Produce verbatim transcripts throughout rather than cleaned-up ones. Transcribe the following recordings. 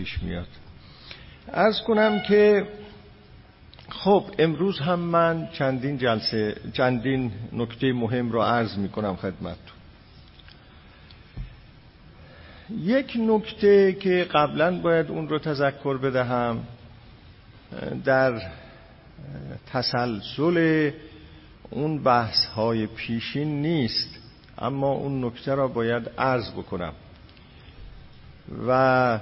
پیش میاد. عرض کنم که خب امروز هم من چندین جلسه چندین نکته مهم رو عرض میکنم خدمتتون. یک نکته که قبلا باید اون رو تذکر بدهم، در تسلسل اون بحث های پیشین نیست، اما اون نکته را باید عرض بکنم و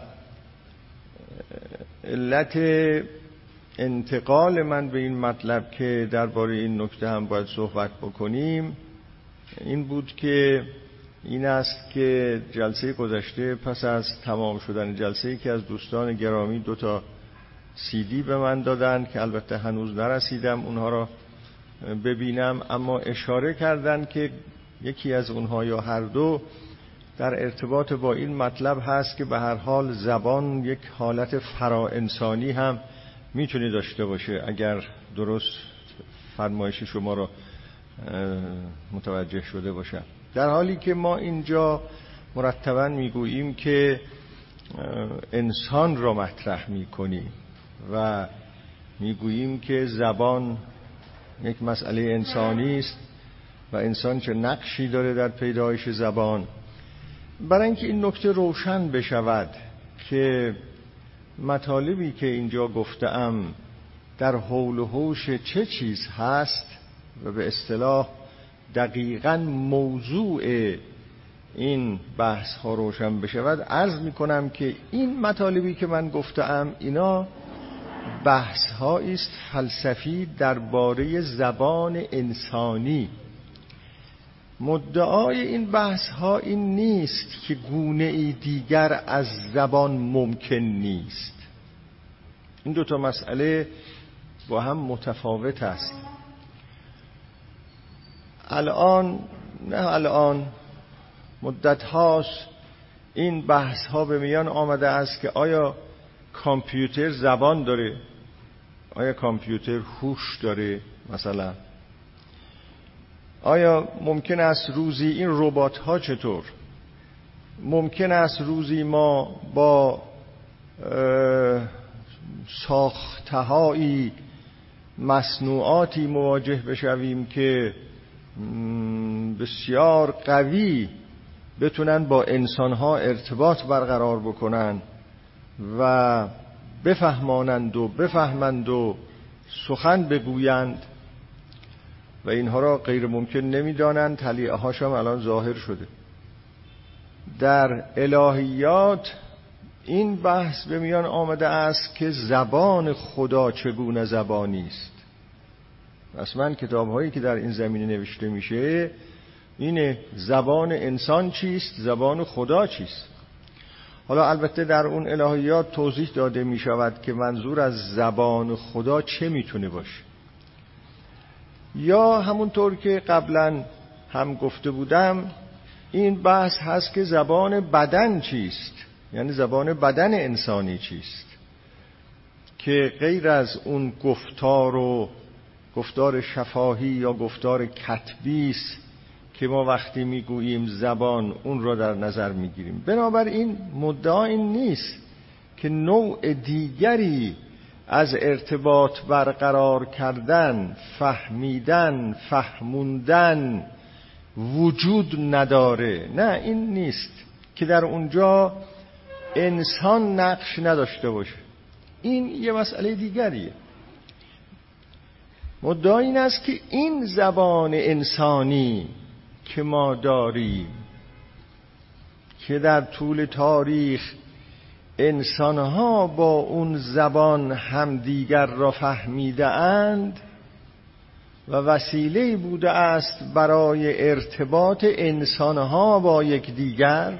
علت انتقال من به این مطلب که درباره این نکته هم باید صحبت بکنیم این بود که این است که جلسه گذشته پس از تمام شدن جلسه که از دوستان گرامی دو تا سی دی به من دادن که البته هنوز نرسیدم اونها را ببینم، اما اشاره کردن که یکی از اونها یا هر دو در ارتباط با این مطلب هست که به هر حال زبان یک حالت فرا انسانی هم میتونه داشته باشه، اگر درست فرمایش شما را متوجه شده باشم. در حالی که ما اینجا مرتباً میگوییم که انسان را مطرح میکنیم و میگوییم که زبان یک مسئله انسانی است و انسان چه نقشی داره در پیدایش زبان. برای اینکه این نکته روشن بشود که مطالبی که اینجا گفتم در حول و حوش چه چیز هست و به اصطلاح دقیقاً موضوع این بحث ها روشن بشود، عرض می کنم که این مطالبی که من گفتم اینا بحث هایی است فلسفی درباره زبان انسانی. مدعای این بحث ها این نیست که گونه ای دیگر از زبان ممکن نیست. این دو تا مسئله با هم متفاوت است. الان نه الان مدت هاست این بحث ها به میان آمده است که آیا کامپیوتر زبان داره؟ آیا کامپیوتر هوش داره؟ مثلا آیا ممکن است روزی این ربات ها چطور؟ ممکن است روزی ما با ساختهایی مصنوعاتی مواجه بشویم که بسیار قوی بتونن با انسانها ارتباط برقرار بکنن و بفهمانند و بفهمند و سخن بگویند و اینها را غیر ممکن نمیدانند. طلیعه هاشم الان ظاهر شده. در الهیات این بحث به میان آمده است که زبان خدا چگونه زبانی است. اصلا کتاب هایی که در این زمینه نوشته میشه اینه زبان انسان چیست، زبان خدا چیست. حالا البته در اون الهیات توضیح داده می شود که منظور از زبان خدا چه میتونه باشه، یا همونطور که قبلا هم گفته بودم این بحث هست که زبان بدن چیست، یعنی زبان بدن انسانی چیست که غیر از اون گفتار و گفتار شفاهی یا گفتار کتبی است که ما وقتی میگوییم زبان اون را در نظر میگیریم. بنابراین مدعا این نیست که نوع دیگری از ارتباط برقرار کردن، فهمیدن، فهموندن وجود نداره. نه، این نیست که در اونجا انسان نقش نداشته باشه. این یه مسئله دیگریه. مدعا این است که این زبان انسانی که ما داریم که در طول تاریخ انسانها با اون زبان همدیگر را فهمیده اند و وسیله بوده است برای ارتباط انسانها با یکدیگر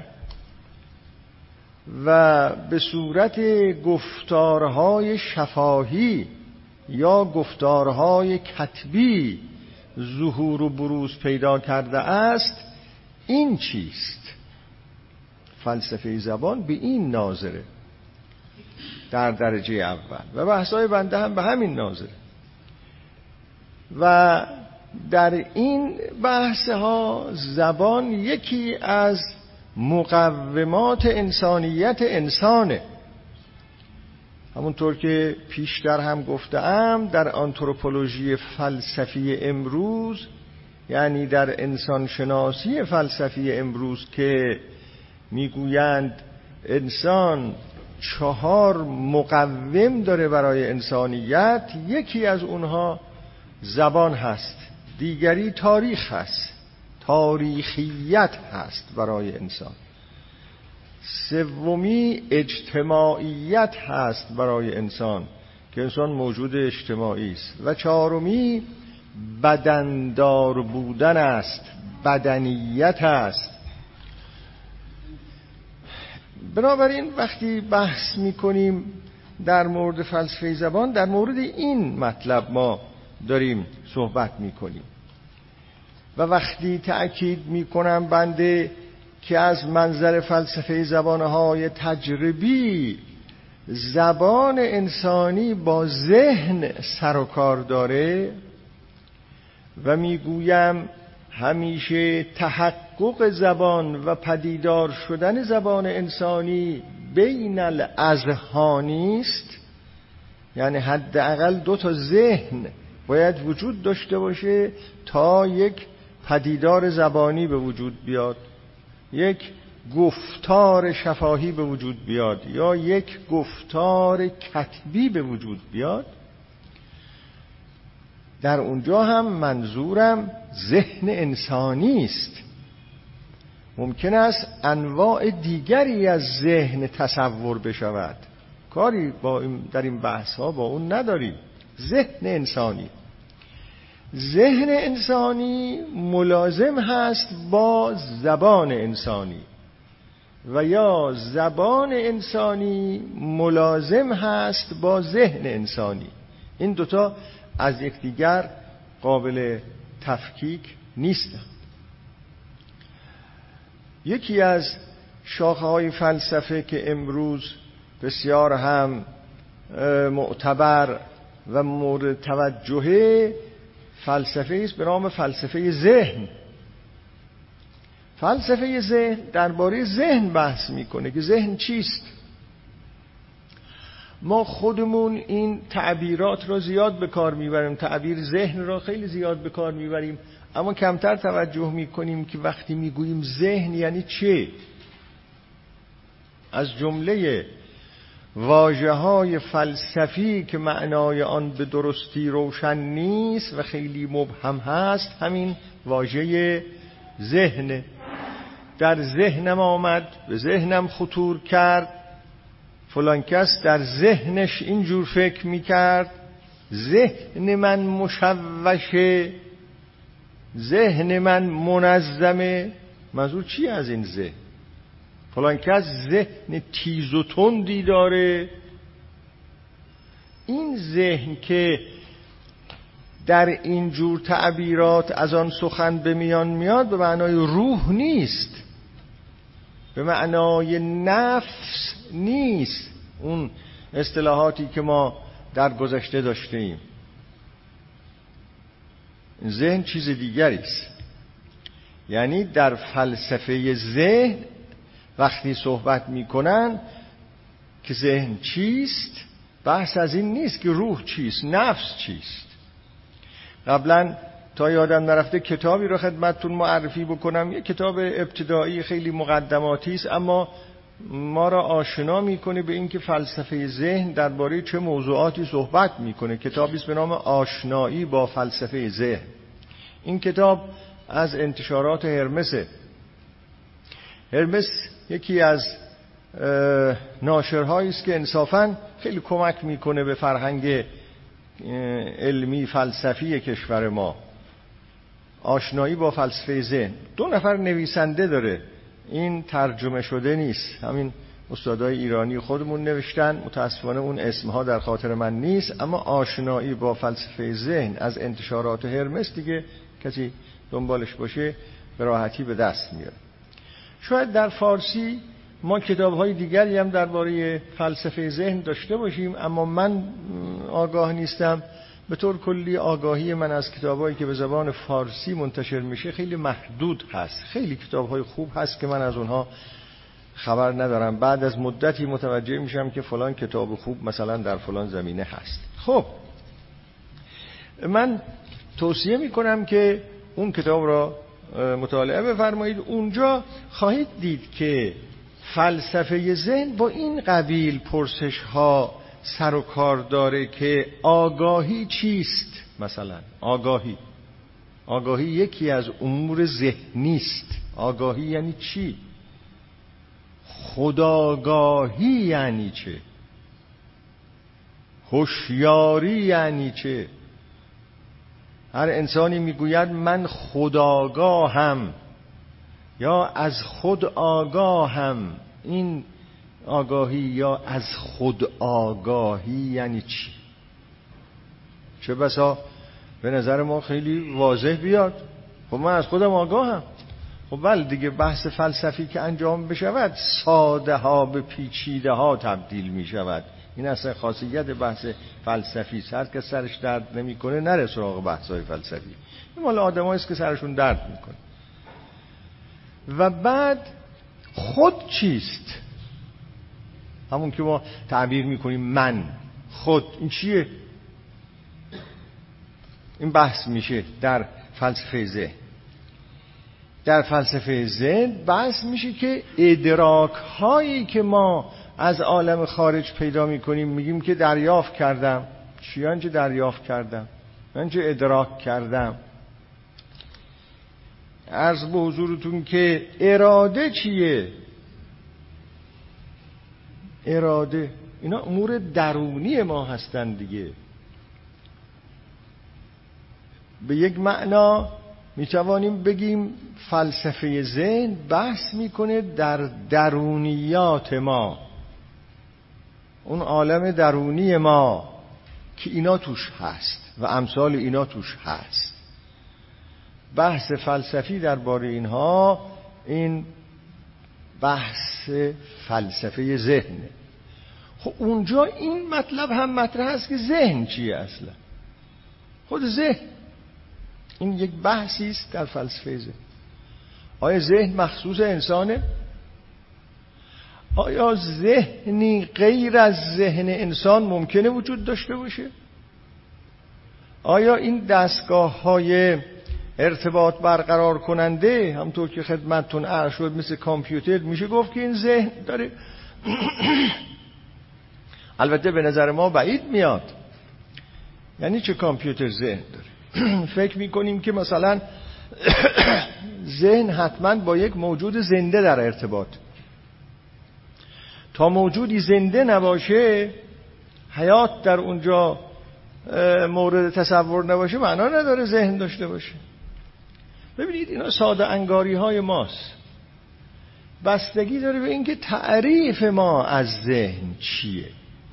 و به صورت گفتارهای شفاهی یا گفتارهای کتبی ظهور و بروز پیدا کرده است. این چیست؟ فلسفه زبان به این ناظره در درجه اول و بحثای بنده هم به همین ناظره و در این بحث ها زبان یکی از مقومات انسانیت انسانه. همونطور که پیشتر هم گفتم در آنتروپولوژی فلسفی امروز، یعنی در انسان شناسی فلسفی امروز که میگویند انسان چهار مقوم داره برای انسانیت، یکی از اونها زبان هست، دیگری تاریخ هست، تاریخیت هست برای انسان، سومی اجتماعیت هست برای انسان که انسان موجود اجتماعی است، و چهارمی بدندار بودن است، بدنیت است. بنابراین وقتی بحث میکنیم در مورد فلسفه زبان، در مورد این مطلب ما داریم صحبت میکنیم. و وقتی تأکید میکنم بنده که از منظر فلسفه زبانهای تجربی زبان انسانی با ذهن سر و کار داره و میگویم همیشه تحقق زبان و پدیدار شدن زبان انسانی بین الاذهانی است، یعنی حداقل دو تا ذهن باید وجود داشته باشه تا یک پدیدار زبانی به وجود بیاد، یک گفتار شفاهی به وجود بیاد یا یک گفتار کتبی به وجود بیاد. در اونجا هم منظورم ذهن انسانی است. ممکن است انواع دیگری از ذهن تصور بشود، کاری با این در این بحث ها با اون نداریم. ذهن انسانی ذهن انسانی ملازم هست با زبان انسانی و یا زبان انسانی ملازم هست با ذهن انسانی. این دوتا از یکدیگر قابل تفکیک نیستند. یکی از شاخه‌های فلسفه که امروز بسیار هم معتبر و مورد توجه فلسفه است به نام فلسفه ذهن. فلسفه ذهن درباره ذهن بحث میکنه که ذهن چیست. ما خودمون این تعبیرات را زیاد به کار میبریم، تعبیر ذهن را خیلی زیاد به کار میبریم، اما کمتر توجه میکنیم که وقتی میگوییم ذهن یعنی چه. از جمله واژه‌های فلسفی که معنای آن به درستی روشن نیست و خیلی مبهم هست همین واژه ذهن. در ذهنم آمد، به ذهنم خطور کرد، فلان کس در ذهنش اینجور فکر میکرد، ذهن من مشوشه، ذهن من منظمه. منظور چی از این ذهن؟ فلان کس ذهن تیز و تندی داره. این ذهن که در این جور تعبیرات از آن سخن به میان میاد به معنای روح نیست، به معنای نفس نیست، اون اصطلاحاتی که ما در گذشته داشته ایم. ذهن چیز دیگری است. یعنی در فلسفه ذهن وقتی صحبت میکنن که ذهن چیست، بحث از این نیست که روح چیست، نفس چیست. قبلا تا یادم نرفته کتابی رو خدمتتون معرفی بکنم، یک کتاب ابتدایی خیلی مقدماتی است، اما ما را آشنا میکنه به اینکه فلسفه ذهن درباره چه موضوعاتی صحبت میکنه. کتابی است به نام آشنایی با فلسفه ذهن. این کتاب از انتشارات هرمسه. هرمس یکی از ناشرهایی است که انصافاً خیلی کمک میکنه به فرهنگ علمی فلسفی کشور ما. آشنایی با فلسفه ذهن. دو نفر نویسنده داره، این ترجمه شده نیست، همین استادای ایرانی خودمون نوشتن، متاسفانه اون اسمها در خاطر من نیست. اما آشنایی با فلسفه ذهن از انتشارات هرمس دیگه کسی دنبالش باشه به راحتی به دست میاره. شاید در فارسی ما کتاب‌های دیگری هم درباره فلسفه ذهن داشته باشیم، اما من آگاه نیستم. به طور کلی آگاهی من از کتابایی که به زبان فارسی منتشر میشه خیلی محدود هست. خیلی کتاب‌های خوب هست که من از اونها خبر ندارم، بعد از مدتی متوجه میشم که فلان کتاب خوب مثلا در فلان زمینه هست. خب من توصیه میکنم که اون کتاب را مطالعه بفرمایید. اونجا خواهید دید که فلسفه ذهن با این قبیل پرسش ها سر و کار داره که آگاهی چیست. مثلا آگاهی آگاهی یکی از امور ذهنی است. آگاهی یعنی چی؟ خودآگاهی یعنی چه؟ هوشیاری یعنی چه؟ هر انسانی میگوید من خودآگاهم یا از خود آگاهم. این آگاهی یا از خود آگاهی یعنی چی؟ چه بسا به نظر ما خیلی واضح بیاد، خب من از خودم آگاهم. خب بله دیگه، بحث فلسفی که انجام بشود ساده ها به پیچیده ها تبدیل می شود. این اصلا خاصیت بحث فلسفی است. هر که سرش درد نمیکنه نره سراغ بحث‌های فلسفی. این مال آدمایی است که سرشون درد میکنه. و بعد خود چیست؟ همون که ما تعبیر میکنیم من، خود، این چیه؟ این بحث میشه در فلسفه ذهن. در فلسفه ذهن بحث میشه که ادراک هایی که ما از عالم خارج پیدا میکنیم، میگیم که دریافت کردم. چی آنچه دریافت کردم؟ آنچه ادراک کردم. عرض به حضورتون که اراده چیه؟ اراده اینا امور درونی ما هستن دیگه. به یک معنا میتوانیم بگیم فلسفه ذهن بحث میکنه در درونیات ما، اون عالم درونی ما که اینا توش هست و امثال اینا توش هست. بحث فلسفی درباره اینها این بحث فلسفه ذهنه. خب اونجا این مطلب هم مطرح است که ذهن چیه اصلا. خود ذهن این یک بحثی است در فلسفه ذهن. آیا ذهن مخصوص انسانه؟ آیا ذهنی غیر از ذهن انسان ممکنه وجود داشته باشه؟ آیا این دستگاه های ارتباط برقرار کننده همونطور که خدمتتون عرض شد مثل کامپیوتر میشه گفت که این ذهن داره؟ البته به نظر ما بعید میاد. یعنی چه کامپیوتر ذهن داره؟ فکر میکنیم که مثلا ذهن حتما با یک موجود زنده در ارتباط. تا موجودی زنده نباشه، حیات در اونجا مورد تصور نباشه، معنا نداره ذهن داشته باشه. ببینید اینا ساده انگاری های ماست. بستگی داره به اینکه تعریف ما از ذهن چیه.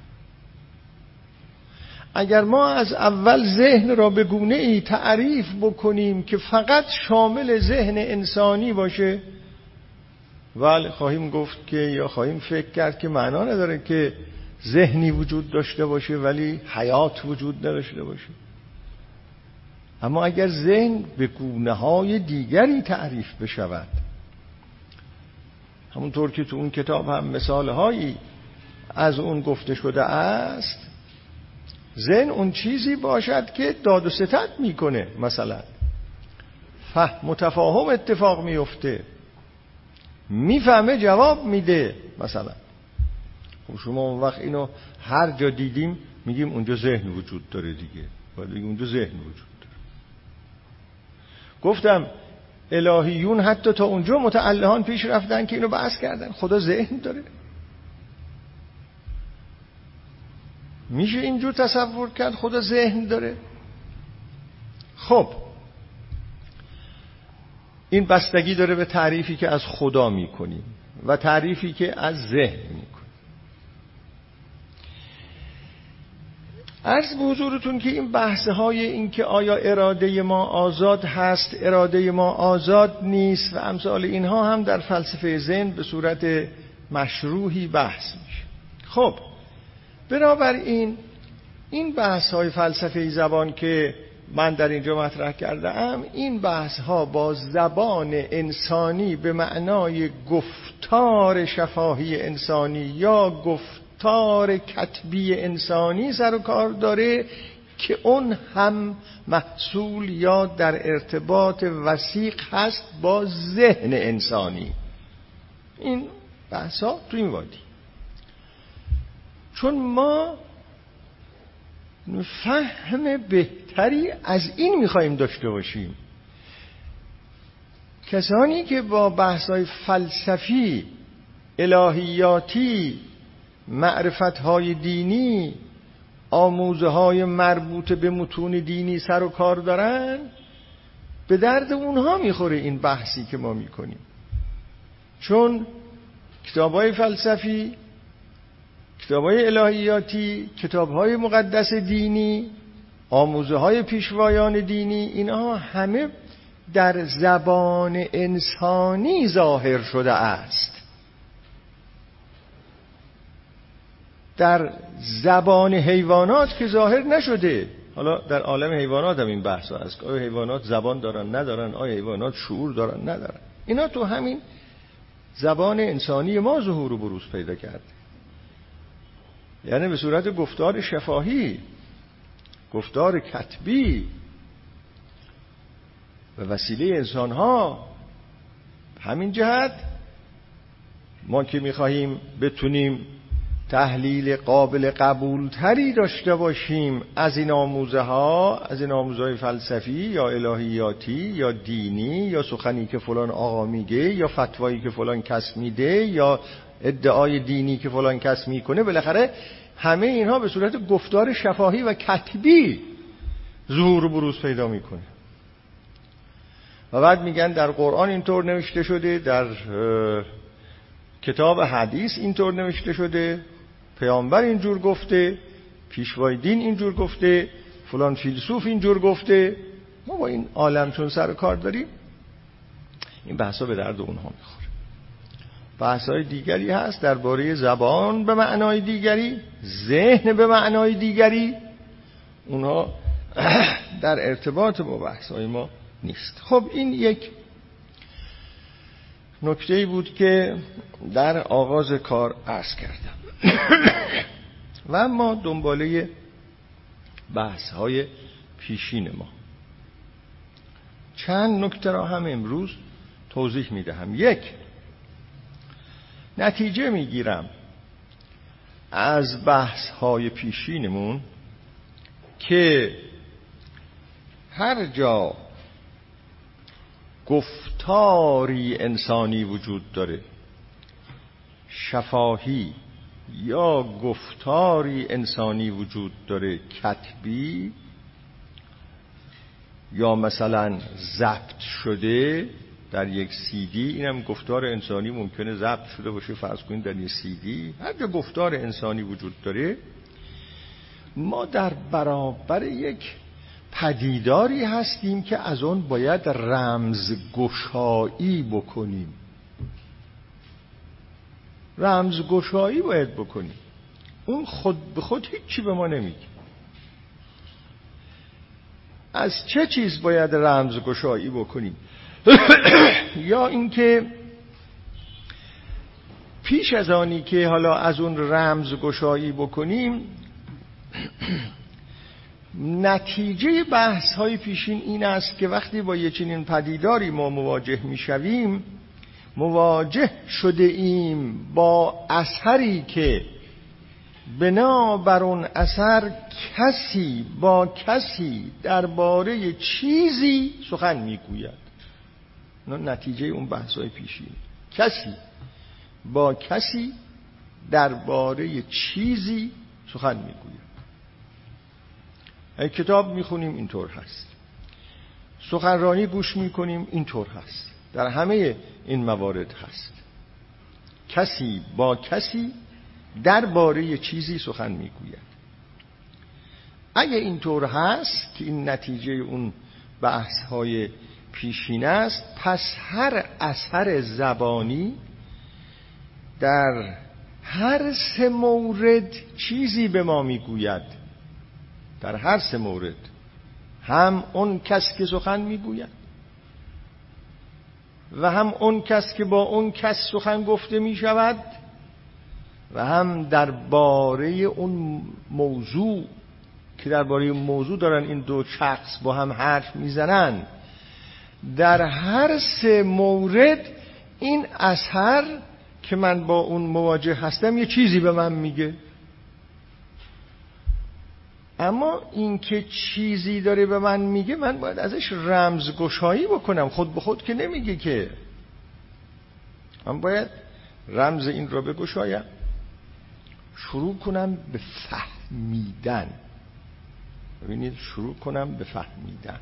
اگر ما از اول ذهن را به گونه ای تعریف بکنیم که فقط شامل ذهن انسانی باشه، ولی خواهیم گفت که یا خواهیم فکر کرد که معنا نداره که ذهنی وجود داشته باشه ولی حیات وجود نداشته باشه. اما اگر ذهن به گونه‌های دیگری تعریف بشود، همونطور که تو اون کتاب هم مثالهایی از اون گفته شده است، ذهن اون چیزی باشد که داد و ستد میکنه، مثلا فهم و تفاهم اتفاق میفته، میفهمه جواب میده مثلا. خب شما اون وقت اینو هر جا دیدیم میگیم اونجا ذهن وجود داره دیگه، باید بگیم اونجا ذهن وجود داره. گفتم الهیون حتی تا اونجا متعلهان پیش رفتن که اینو بحث کردن خدا ذهن داره. میشه اینجور تصور کرد خدا ذهن داره؟ خب این بستگی داره به تعریفی که از خدا میکنیم و تعریفی که از ذهن میکنیم. عرض به حضورتون که این بحث‌های این که آیا اراده ما آزاد هست، اراده ما آزاد نیست و امثال اینها هم در فلسفه ذهن به صورت مشروحی بحث میشه. خب بنابراین این بحث‌های فلسفه زبان که من در اینجا مطرح کردم، این بحث ها با زبان انسانی به معنای گفتار شفاهی انسانی یا گفتار کتبی انسانی سر و کار داره که اون هم محصول یا در ارتباط وثیق هست با ذهن انسانی. این بحث ها تو این وادی، چون ما فهم بهتری از این میخواییم داشته باشیم. کسانی که با بحث‌های فلسفی، الهیاتی، معرفت‌های دینی، آموزه‌های مربوط به متون دینی سر و کار دارن، به درد اونها میخوره این بحثی که ما میکنیم. چون کتاب‌های فلسفی، کتاب‌های الهیاتی، کتاب‌های مقدس دینی، آموزه‌های پیشوایان دینی، اینها همه در زبان انسانی ظاهر شده است. در زبان حیوانات که ظاهر نشده. حالا در عالم حیوانات هم این بحث هست، آیا حیوانات زبان دارن ندارن، آیا حیوانات شعور دارن ندارن. اینا تو همین زبان انسانی ما ظهور و بروز پیدا کرده، یعنی به صورت گفتار شفاهی، گفتار کتبی، به وسیله انسان ها. همین جهت ما که میخواهیم بتونیم تحلیل قابل قبول تری داشته باشیم از این آموزه ها، از این آموزه های فلسفی یا الهیاتی یا دینی یا سخنی که فلان آقا میگه یا فتوایی که فلان کس میده یا ادعای دینی که فلان کس میکنه، بالاخره همه اینها به صورت گفتار شفاهی و کتبی ظهور و بروز پیدا میکنه. و بعد میگن در قرآن اینطور نوشته شده، در کتاب حدیث اینطور نوشته شده، پیامبر اینجور گفته، پیشوای دین اینجور گفته، فلان فیلسوف اینجور گفته. ما با این عالم چون سر کار داریم، این بحثا به درد اونها میخوره. بحثای دیگری هست درباره زبان به معنای دیگری، ذهن به معنای دیگری، اونها در ارتباط با بحثای ما نیست. خب این یک نکته‌ای بود که در آغاز کار عرض کردم. و اما دنباله بحث‌های پیشین ما چند نکته را هم امروز توضیح می‌دهم. یک، نتیجه می‌گیرم از بحث‌های پیشینمون که هر جا گفتاری انسانی وجود داره، شفاهی، یا گفتاری انسانی وجود داره کتبی، یا مثلا ضبط شده در یک سی دی، اینم گفتار انسانی ممکنه ضبط شده باشه، فرض کنید در یک سی دی. هر جا گفتار انسانی وجود داره، ما در برابر یک پدیداری هستیم که از اون باید رمزگشایی بکنیم. رمزگشایی باید بکنیم. اون خود به خود هیچی به ما نمیگه. از چه چیز باید رمزگشایی بکنیم؟ یا اینکه پیش از آنی که حالا از اون رمزگشایی بکنیم، نتیجه بحث های پیشین این است که وقتی با یه چنین پدیداری ما مواجه میشویم، مواجه شده ایم با اثری که بنابر اون اثر کسی با کسی درباره چیزی سخن میگوید. نتیجه اون بحث های پیشین، کسی با کسی درباره چیزی سخن میگوید. کتاب میخونیم اینطور هست، سخنرانی گوش میکنیم اینطور هست، در همه این موارد هست. کسی با کسی درباره چیزی سخن میگوید. اگه اینطور هست که این نتیجه اون بحث های پیشین است، پس هر اثر زبانی در هر سه مورد چیزی به ما میگوید. در هر سه مورد هم اون کس که سخن میگوید و هم اون کس که با اون کس سخن گفته می شود و هم درباره اون موضوع که درباره موضوع دارن این دو شخص با هم حرف میزنن. در هر سه مورد این اثر که من با اون مواجه هستم یه چیزی به من میگه، اما این که چیزی داره به من میگه من باید ازش رمزگشایی بکنم. خود به خود که نمیگه که، من باید رمز این رو بگشایم، شروع کنم به فهمیدن. ببینید، شروع کنم به فهمیدن.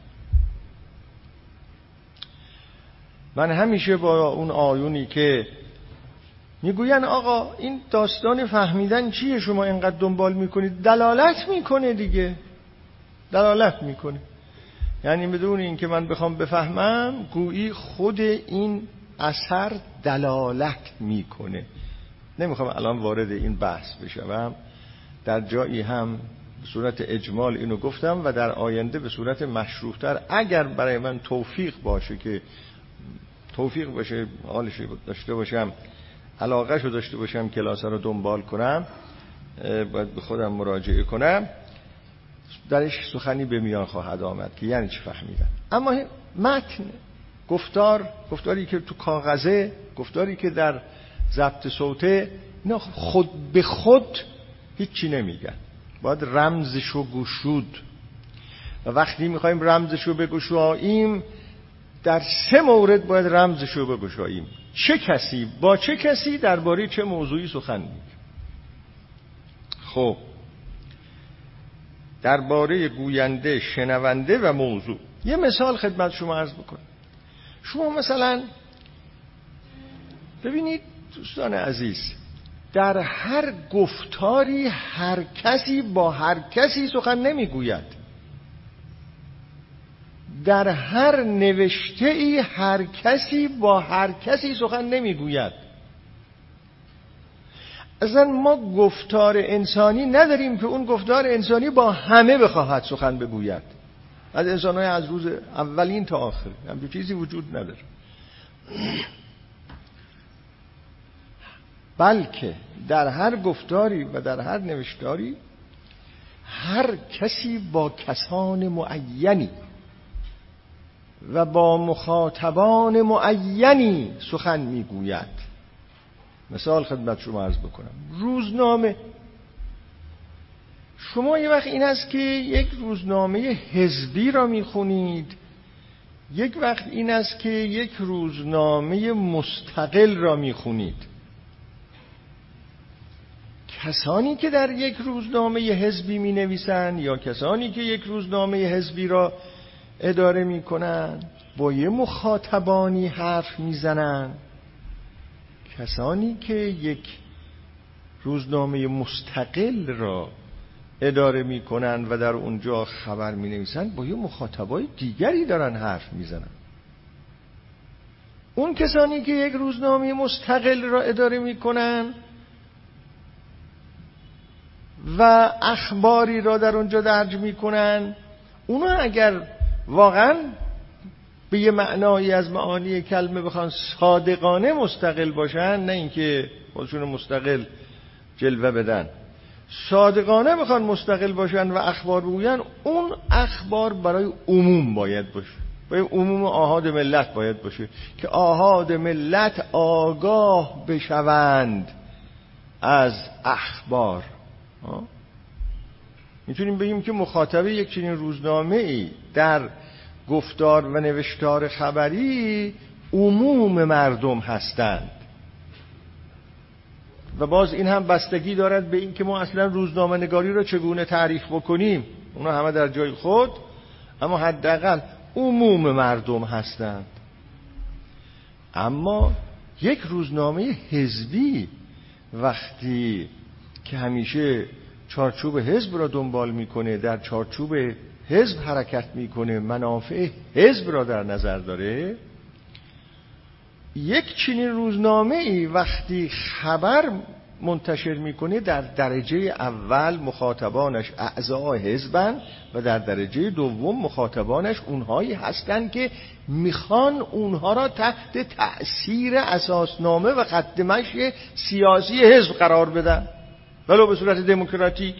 من همیشه با اون آیونی که میگوین آقا این داستان فهمیدن چیه شما اینقدر دنبال میکنید، دلالت میکنه دیگه، دلالت میکنه. یعنی بدون این که من بخوام بفهمم گویی خود این اثر دلالت میکنه. نمیخوام الان وارد این بحث بشم، در جایی هم به صورت اجمال اینو گفتم و در آینده به صورت مشروح‌تر اگر برای من توفیق باشه که توفیق باشه، حالش داشته باشم، علاقه شو داشته باشم کلاس رو دنبال کنم، باید به خودم مراجعه کنم، درش سخنی به میان خواهد آمد که یعنی چی فهمیدن. اما متن، گفتار، گفتاری که تو کاغذه، گفتاری که در ضبط صوته، اینا خود به خود هیچی نمیگن، باید رمزشو گشود. و وقتی میخوایم رمزشو بگشاییم در سه مورد باید رمزشو بگشاییم. چه کسی با چه کسی درباره چه موضوعی سخن میگه. خب درباره گوینده، شنونده و موضوع یه مثال خدمت شما عرض بکنم. شما مثلا ببینید دوستان عزیز، در هر گفتاری هر کسی با هر کسی سخن نمیگوید. در هر نوشته ای هر کسی با هر کسی سخن نمیگوید. اصلا ما گفتار انسانی نداریم که اون گفتار انسانی با همه بخواهد سخن بگوید، از انسان‌های از روز اولین تا آخر همچین چیزی وجود نداره. بلکه در هر گفتاری و در هر نوشتاری هر کسی با کسان معینی و با مخاطبان معینی سخن میگوید. مثال خدمت شما عرض بکنم. روزنامه، شما یه وقت این است که یک روزنامه حزبی را میخونید، یک وقت این است که یک روزنامه مستقل را میخونید. کسانی که در یک روزنامه حزبی می نویسند یا کسانی که یک روزنامه حزبی را اداره می کنند با یه مخاطبانی حرف می زنند. کسانی که یک روزنامه مستقل را اداره می کنند و در اونجا خبر می نویسند با یه مخاطبای دیگری دارن حرف می زنند. اون کسانی که یک روزنامه مستقل را اداره می کنند و اخباری را در اونجا درج میکنن، اونا اگر واقعا به یه معنایی از معانی کلمه بخوان صادقانه مستقل باشن، نه اینکه خودشون مستقل جلوه بدن، صادقانه بخوان مستقل باشن و اخبار بگوین، اون اخبار برای عموم باید باشه، برای عموم آحاد ملت باید باشه که آحاد ملت آگاه بشوند از اخبار. میتونیم بگیم که مخاطب یک چنین روزنامه ای در گفتار و نوشتار خبری عموم مردم هستند. و باز این هم بستگی دارد به این که ما اصلا روزنامه نگاری را چگونه تعریف بکنیم. اونا همه در جای خود، اما حداقل عموم مردم هستند. اما یک روزنامه حزبی وقتی که همیشه چارچوب حزب را دنبال میکنه، در چارچوب حزب حرکت میکنه، منافع حزب را در نظر داره، یک چنین روزنامه ای وقتی خبر منتشر میکنه در درجه اول مخاطبانش اعضای حزبن و در درجه دوم مخاطبانش اونهایی هستن که میخوان اونها را تحت تأثیر اساسنامه و خط مشی سیاسی حزب قرار بدن، ولو به صورت دموکراتیک.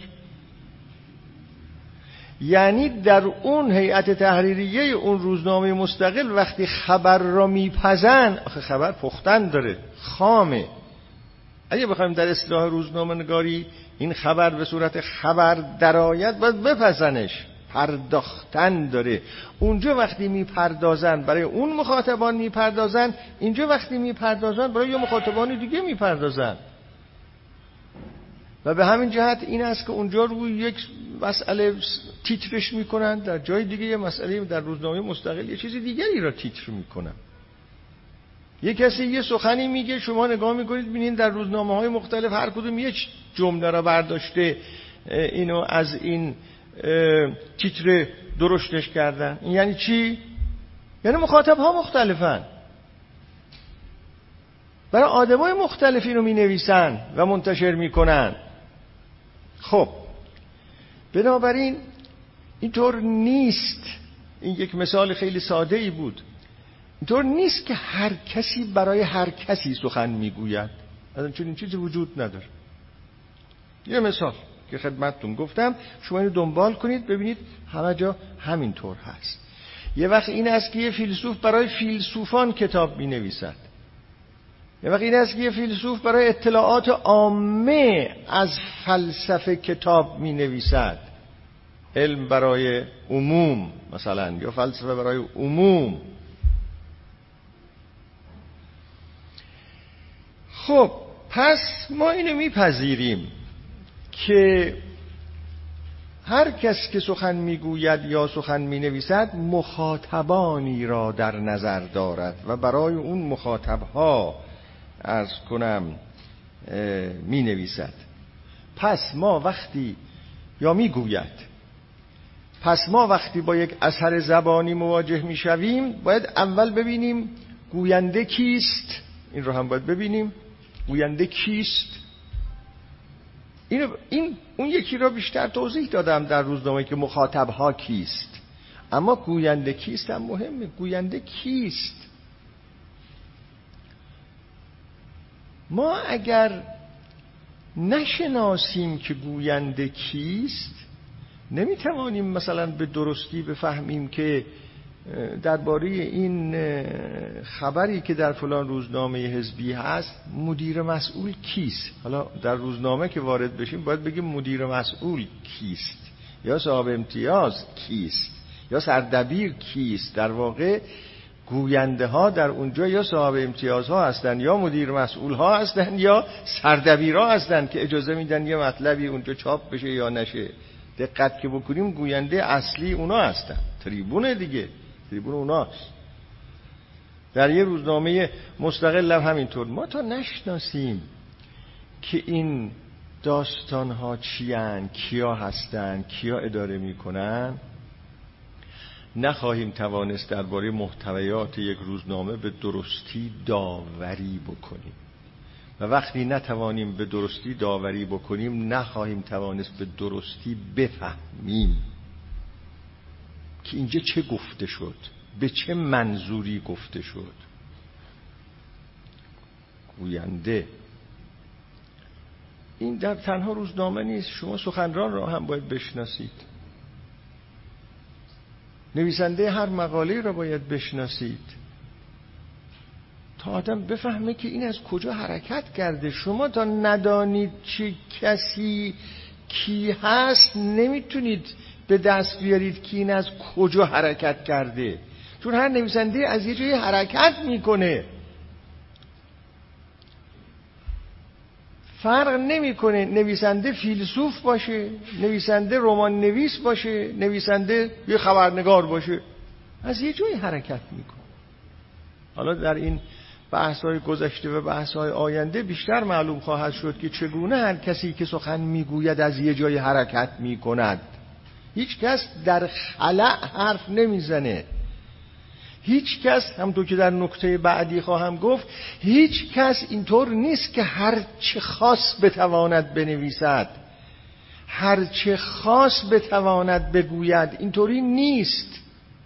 یعنی در اون هیئت تحریریه اون روزنامه مستقل وقتی خبر را میپزن، آخه خبر پختن داره، خامه. اگه بخوایم در اصطلاح روزنامه نگاری این خبر به صورت خبر درآید باید بپزنش، پرداختن داره. اونجا وقتی میپردازن برای اون مخاطبان میپردازن، اینجا وقتی میپردازن برای یه مخاطبان دیگه میپردازن. و به همین جهت این است که اونجا روی یک مسئله تیترش میکنن، در جای دیگه یه مسئله در روزنامه مستقل یه چیز دیگری را تیتر میکنن. یه کسی یه سخنی میگه، شما نگاه میکنید ببینید در روزنامه‌های مختلف هر کدوم یک جمله را برداشته اینو از این تیتر درشتش کردن. این یعنی چی؟ یعنی مخاطب‌ها مختلفن، برای آدمای مختلفی رو مینویسن و منتشر میکنن. خب بنابراین اینطور نیست. این یک مثال خیلی ساده ای بود. اینطور نیست که هر کسی برای هر کسی سخن میگوید، چون این چیزی وجود نداره. یه مثال که خدمتتون گفتم، شما اینو دنبال کنید ببینید همه جا همینطور هست. یه وقت این است که یه فیلسوف برای فیلسوفان کتاب مینویسد، یه وقت این است که یه فیلسوف برای اطلاعات عامه از فلسفه کتاب مینویسد، علم برای عموم مثلا، یا فلسفه برای عموم. خب پس ما اینو میپذیریم که هر کس که سخن میگوید یا سخن مینویسد مخاطبانی را در نظر دارد و برای اون مخاطبها عرض کنم مینویسد. پس ما وقتی یا میگوید پس ما وقتی با یک اثر زبانی مواجه میشویم باید اول ببینیم گوینده کیست. این رو هم باید ببینیم گوینده کیست. این, این اون یکی را بیشتر توضیح دادم در روزنامه که مخاطبها کیست، اما گوینده کیست هم مهمه. گوینده کیست؟ ما اگر نشناسیم که گوینده کیست نمیتوانیم مثلا به درستی بفهمیم که درباره این خبری که در فلان روزنامه حزبی هست مدیر مسئول کیست. حالا در روزنامه که وارد بشیم باید بگیم مدیر مسئول کیست، یا صاحب امتیاز کیست، یا سردبیر کیست. در واقع گوینده ها در اونجا یا صاحب امتیاز ها هستن، یا مدیر مسئول ها هستن، یا سردبیر ها هستن که اجازه میدن یه مطلبی اونجا چاپ بشه یا نشه. دقت که بکنیم گوینده اصلی اونا هستن، تریبون دیگه، تریبون اوناست. در یه روزنامه مستقل هم همینطور. ما تا نشناسیم که این داستان ها چی هن، کیا هستن، کیا اداره میکنن، نخواهیم توانست درباره محتویات یک روزنامه به درستی داوری بکنیم. و وقتی نتوانیم به درستی داوری بکنیم نخواهیم توانست به درستی بفهمیم که اینجا چه گفته شد، به چه منظوری گفته شد. گوینده این در تنها روزنامه نیست، شما سخنران را هم باید بشناسید، نویسنده هر مقاله را باید بشناسید تا آدم بفهمه که این از کجا حرکت کرده. شما تا ندانید چه کسی کی هست نمیتونید به دست بیارید که این از کجا حرکت کرده، چون هر نویسنده از یه جایی حرکت میکنه. فرق نمیکنه نویسنده فیلسوف باشه، نویسنده رمان نویس باشه، نویسنده یه خبرنگار باشه، از یه جایی حرکت میکنه. حالا در این بحث‌های گذشته و بحث‌های آینده بیشتر معلوم خواهد شد که چگونه هر کسی که سخن میگوید از یه جای حرکت میکند. هیچ کس در خلأ حرف نمیزنه، هیچ کس، همونطور که در نکته بعدی خواهم گفت، هیچ کس اینطور نیست که هر چه خاص بتواند بنویسد، هر چه خاص بتواند بگوید. اینطوری نیست.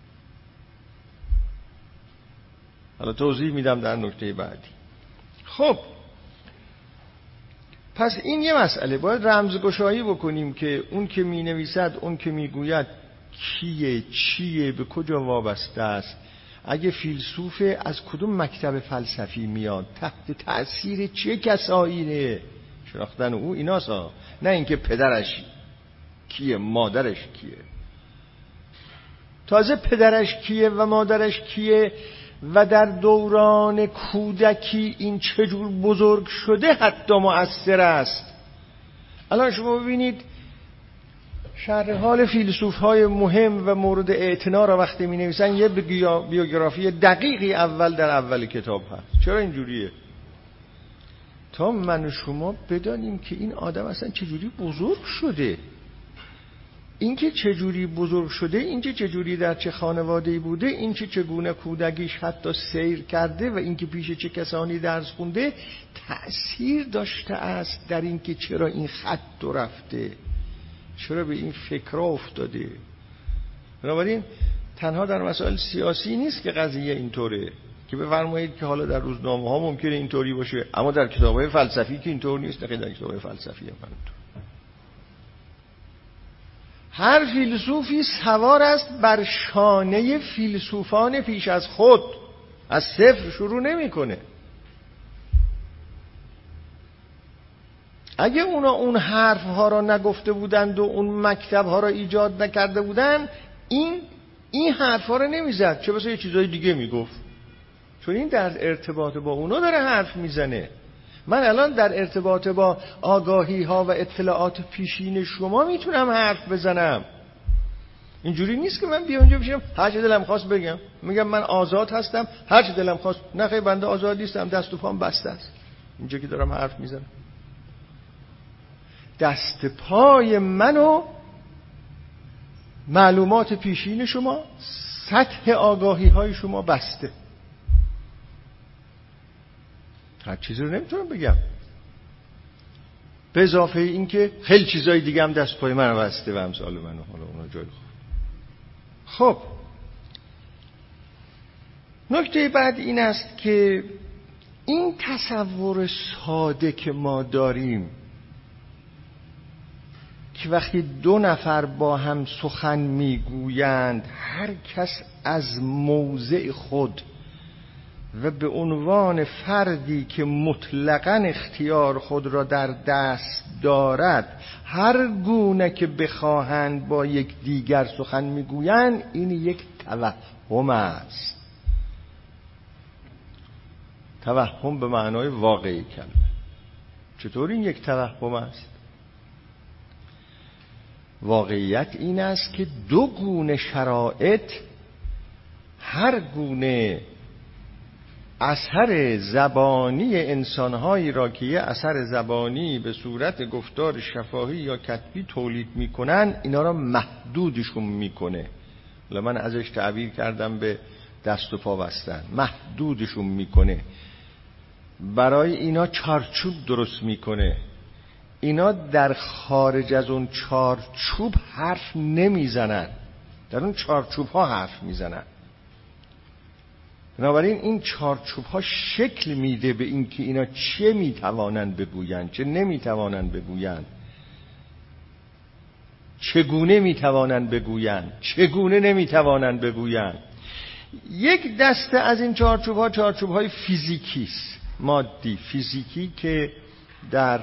حالا توضیح میدم در نکته بعدی. خب پس این یه مسئله، باید رمزگشایی بکنیم که اون که می نویسد، اون که می گوید کیه، چیه، به کجا وابسته است، اگه فیلسوفه از کدوم مکتب فلسفی میاد، تحت تأثیر چه کساییه، شناختن او ایناسا، نه اینکه پدرش کیه، مادرش کیه. تازه پدرش کیه و مادرش کیه و در دوران کودکی این چجور بزرگ شده حتی مؤثر است. الان شما ببینید شرح حال فیلسوف های مهم و مورد اعتنا را وقتی می نویسن یه بیوگرافی دقیقی اول در اول کتاب هست. چرا اینجوریه؟ تا من و شما بدانیم که این آدم اصلا چجوری بزرگ شده. این که چجوری بزرگ شده، این که چجوری در چه خانواده‌ای بوده، این که چگونه کودکیش حتی سیر کرده و این که پیش چه کسانی درس خونده، تأثیر داشته است در این که چرا این خط رو رفته، چرا به این فکر افتاده. بنابراین تنها در مسائل سیاسی نیست که قضیه اینطوره که بفرمایید که حالا در روزنامه ها ممکنه اینطوری باشه، اما در کتاب‌های فلسفی که اینطور نیست. نه، در کتاب‌های فلسفی هم اینطور. هر فیلسوفی سوار است بر شانه فیلسوفان پیش از خود، از صفر شروع نمی‌کنه. اگه اونا اون حرف ها را نگفته بودند و اون مکتب ها را ایجاد نکرده بودند، این این حرف ها را نمیزد، چه بسا یه چیزای دیگه میگفت، چون این در ارتباط با اونا داره حرف میزنه. من الان در ارتباط با آگاهی ها و اطلاعات پیشین شما میتونم حرف بزنم. اینجوری نیست که من بیام اونجا بشینم هر چه دلم خواست بگم، میگم من آزاد هستم، هر چه دلم خواست. نه خیر، بنده آزاد نیستم، دست و پام بسته است. اینجا که دارم حرف میزنم، دست پای من و معلومات پیشین شما، سطح آگاهی های شما بسته. هر چیزی رو نمیتونم بگم، به اضافه این که خیلی چیزای دیگه هم دست پای من بسته و امثال من و حالا اونا جای خوب. خب نکته بعد این است که این تصور ساده که ما داریم که وقتی دو نفر با هم سخن میگویند، هر کس از موضع خود و به عنوان فردی که مطلقاً اختیار خود را در دست دارد، هر گونه که بخواهند با یک دیگر سخن میگویند، این یک توهم است. توهم به معنای واقعی کلمه. چطور این یک توهم است؟ واقعیت این است که دو گونه شرایط، هر گونه اثر زبانی انسانهایی را که یه اثر زبانی به صورت گفتار شفاهی یا کتبی تولید میکنن، اینا را محدودشون میکنه. حالا من ازش تعبیر کردم به دست و پا بستن. محدودشون میکنه، برای اینا چارچوب درست میکنه. اینا در خارج از اون چارچوب حرف نمیزنن، در اون چارچوب ها حرف میزنن. بنابراین این چارچوب ها شکل میده به این که اینا چه میتوانند بگویند، چه نمیتوانند بگویند، چگونه میتوانند بگویند، چگونه نمیتوانند بگویند. یک دسته از این چارچوب ها چارچوب های فیزیکی است، مادی، فیزیکی، که در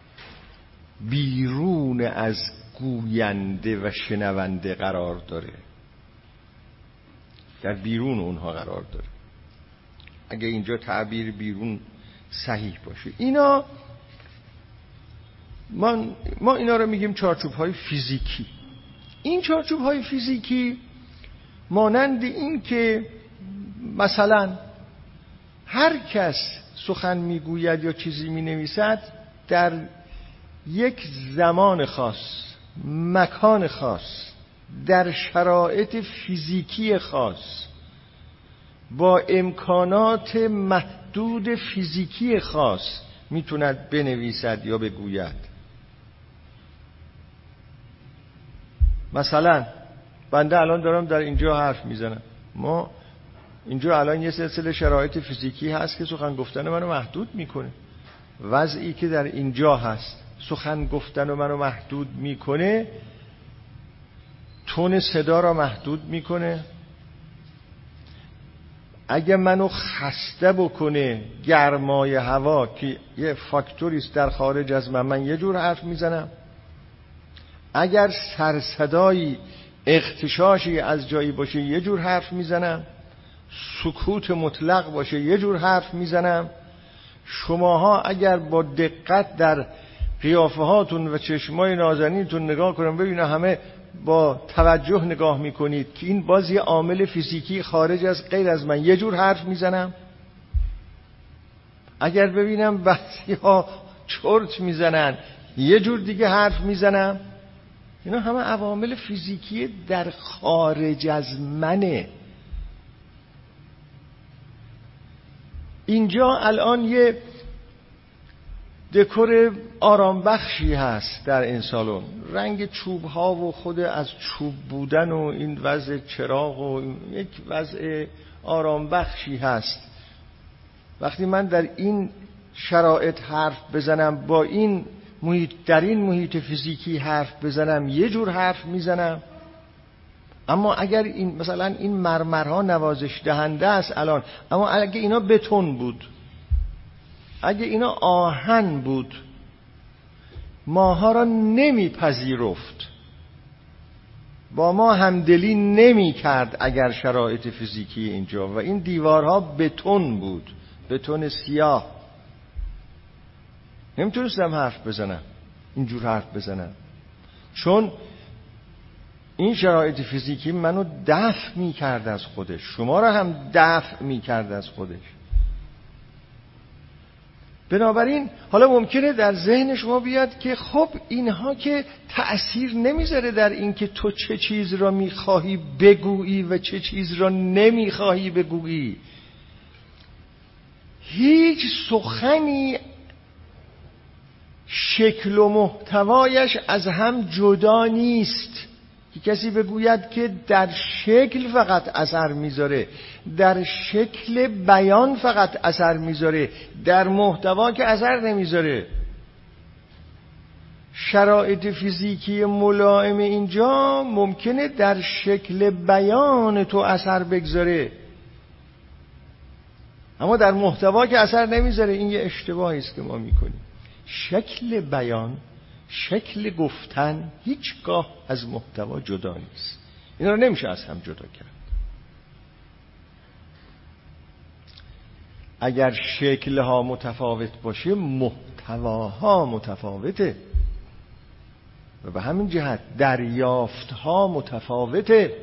بیرون از گوینده و شنونده قرار داره، در بیرون اونها قرار داره. اگه اینجا تعبیر بیرون صحیح باشه، اینا ما, ما اینا رو میگیم چارچوب های فیزیکی. این چارچوب های فیزیکی مانند این که مثلا هر کس سخن میگوید یا چیزی مینویسد در یک زمان خاص، مکان خاص، در شرایط فیزیکی خاص. با امکانات محدود فیزیکی خاص میتوند بنویسد یا بگوید. مثلا بنده الان دارم در اینجا حرف میزنم، ما اینجا الان یه سلسله شرایط فیزیکی هست که سخن گفتن منو محدود میکنه. وضعی که در اینجا هست سخن گفتن منو محدود میکنه، تون صدا را محدود میکنه. اگه منو خسته بکنه گرمای هوا که یه فاکتوری است در خارج از من، من یه جور حرف میزنم. اگر سرصدایی اغتشاشی از جایی باشه یه جور حرف میزنم. سکوت مطلق باشه یه جور حرف میزنم. شماها اگر با دقت در قیافه هاتون و چشمای نازنینتون نگاه کنم ببینید همه با توجه نگاه میکنید که این باز یه عامل فیزیکی خارج از غیر از من یه جور حرف میزنم. اگر ببینم بعضی ها چرت میزنن یه جور دیگه حرف میزنم. اینا همه عوامل فیزیکی در خارج از منه. اینجا الان یه دکور آرام بخشی هست در این سالن، رنگ چوب ها و خود از چوب بودن و این وضع چراغ و یک وضع آرام بخشی هست. وقتی من در این شرایط حرف بزنم، با این محیط، در این محیط فیزیکی حرف بزنم یه جور حرف میزنم. اما اگر این مثلا این مرمرها نوازش دهنده است الان، اما اگه اینا بتون بود، اگه اینا آهن بود، ماها را نمیپذیرفت، با ما همدلی نمی کرد اگر شرایط فیزیکی اینجا و این دیوارها بتون بود، بتون سیاه، نمیتونستم حرف بزنم، اینجور حرف بزنم، چون این شرایط فیزیکی منو دفع می کرد از خودش، شما را هم دفع می کرد از خودش. بنابراین حالا ممکنه در ذهن شما بیاد که خب اینها که تأثیر نمیذاره در این که تو چه چیز را میخواهی بگویی و چه چیز را نمیخواهی بگویی. هیچ سخنی شکل و محتوایش از هم جدا نیست. که کسی بگوید که در شکل فقط اثر میذاره، در شکل بیان فقط اثر میذاره، در محتوا که اثر نمیذاره. شرایط فیزیکی ملائم اینجا ممکنه در شکل بیان تو اثر بگذاره، اما در محتوا که اثر نمیذاره. این یه اشتباهی است که ما میکنیم. شکل بیان، شکل گفتن هیچگاه از محتوا جدا نیست. اینا رو نمیشه از هم جدا کرد. اگر شکلها متفاوت باشه محتواها متفاوته و به همین جهت دریافتها متفاوته.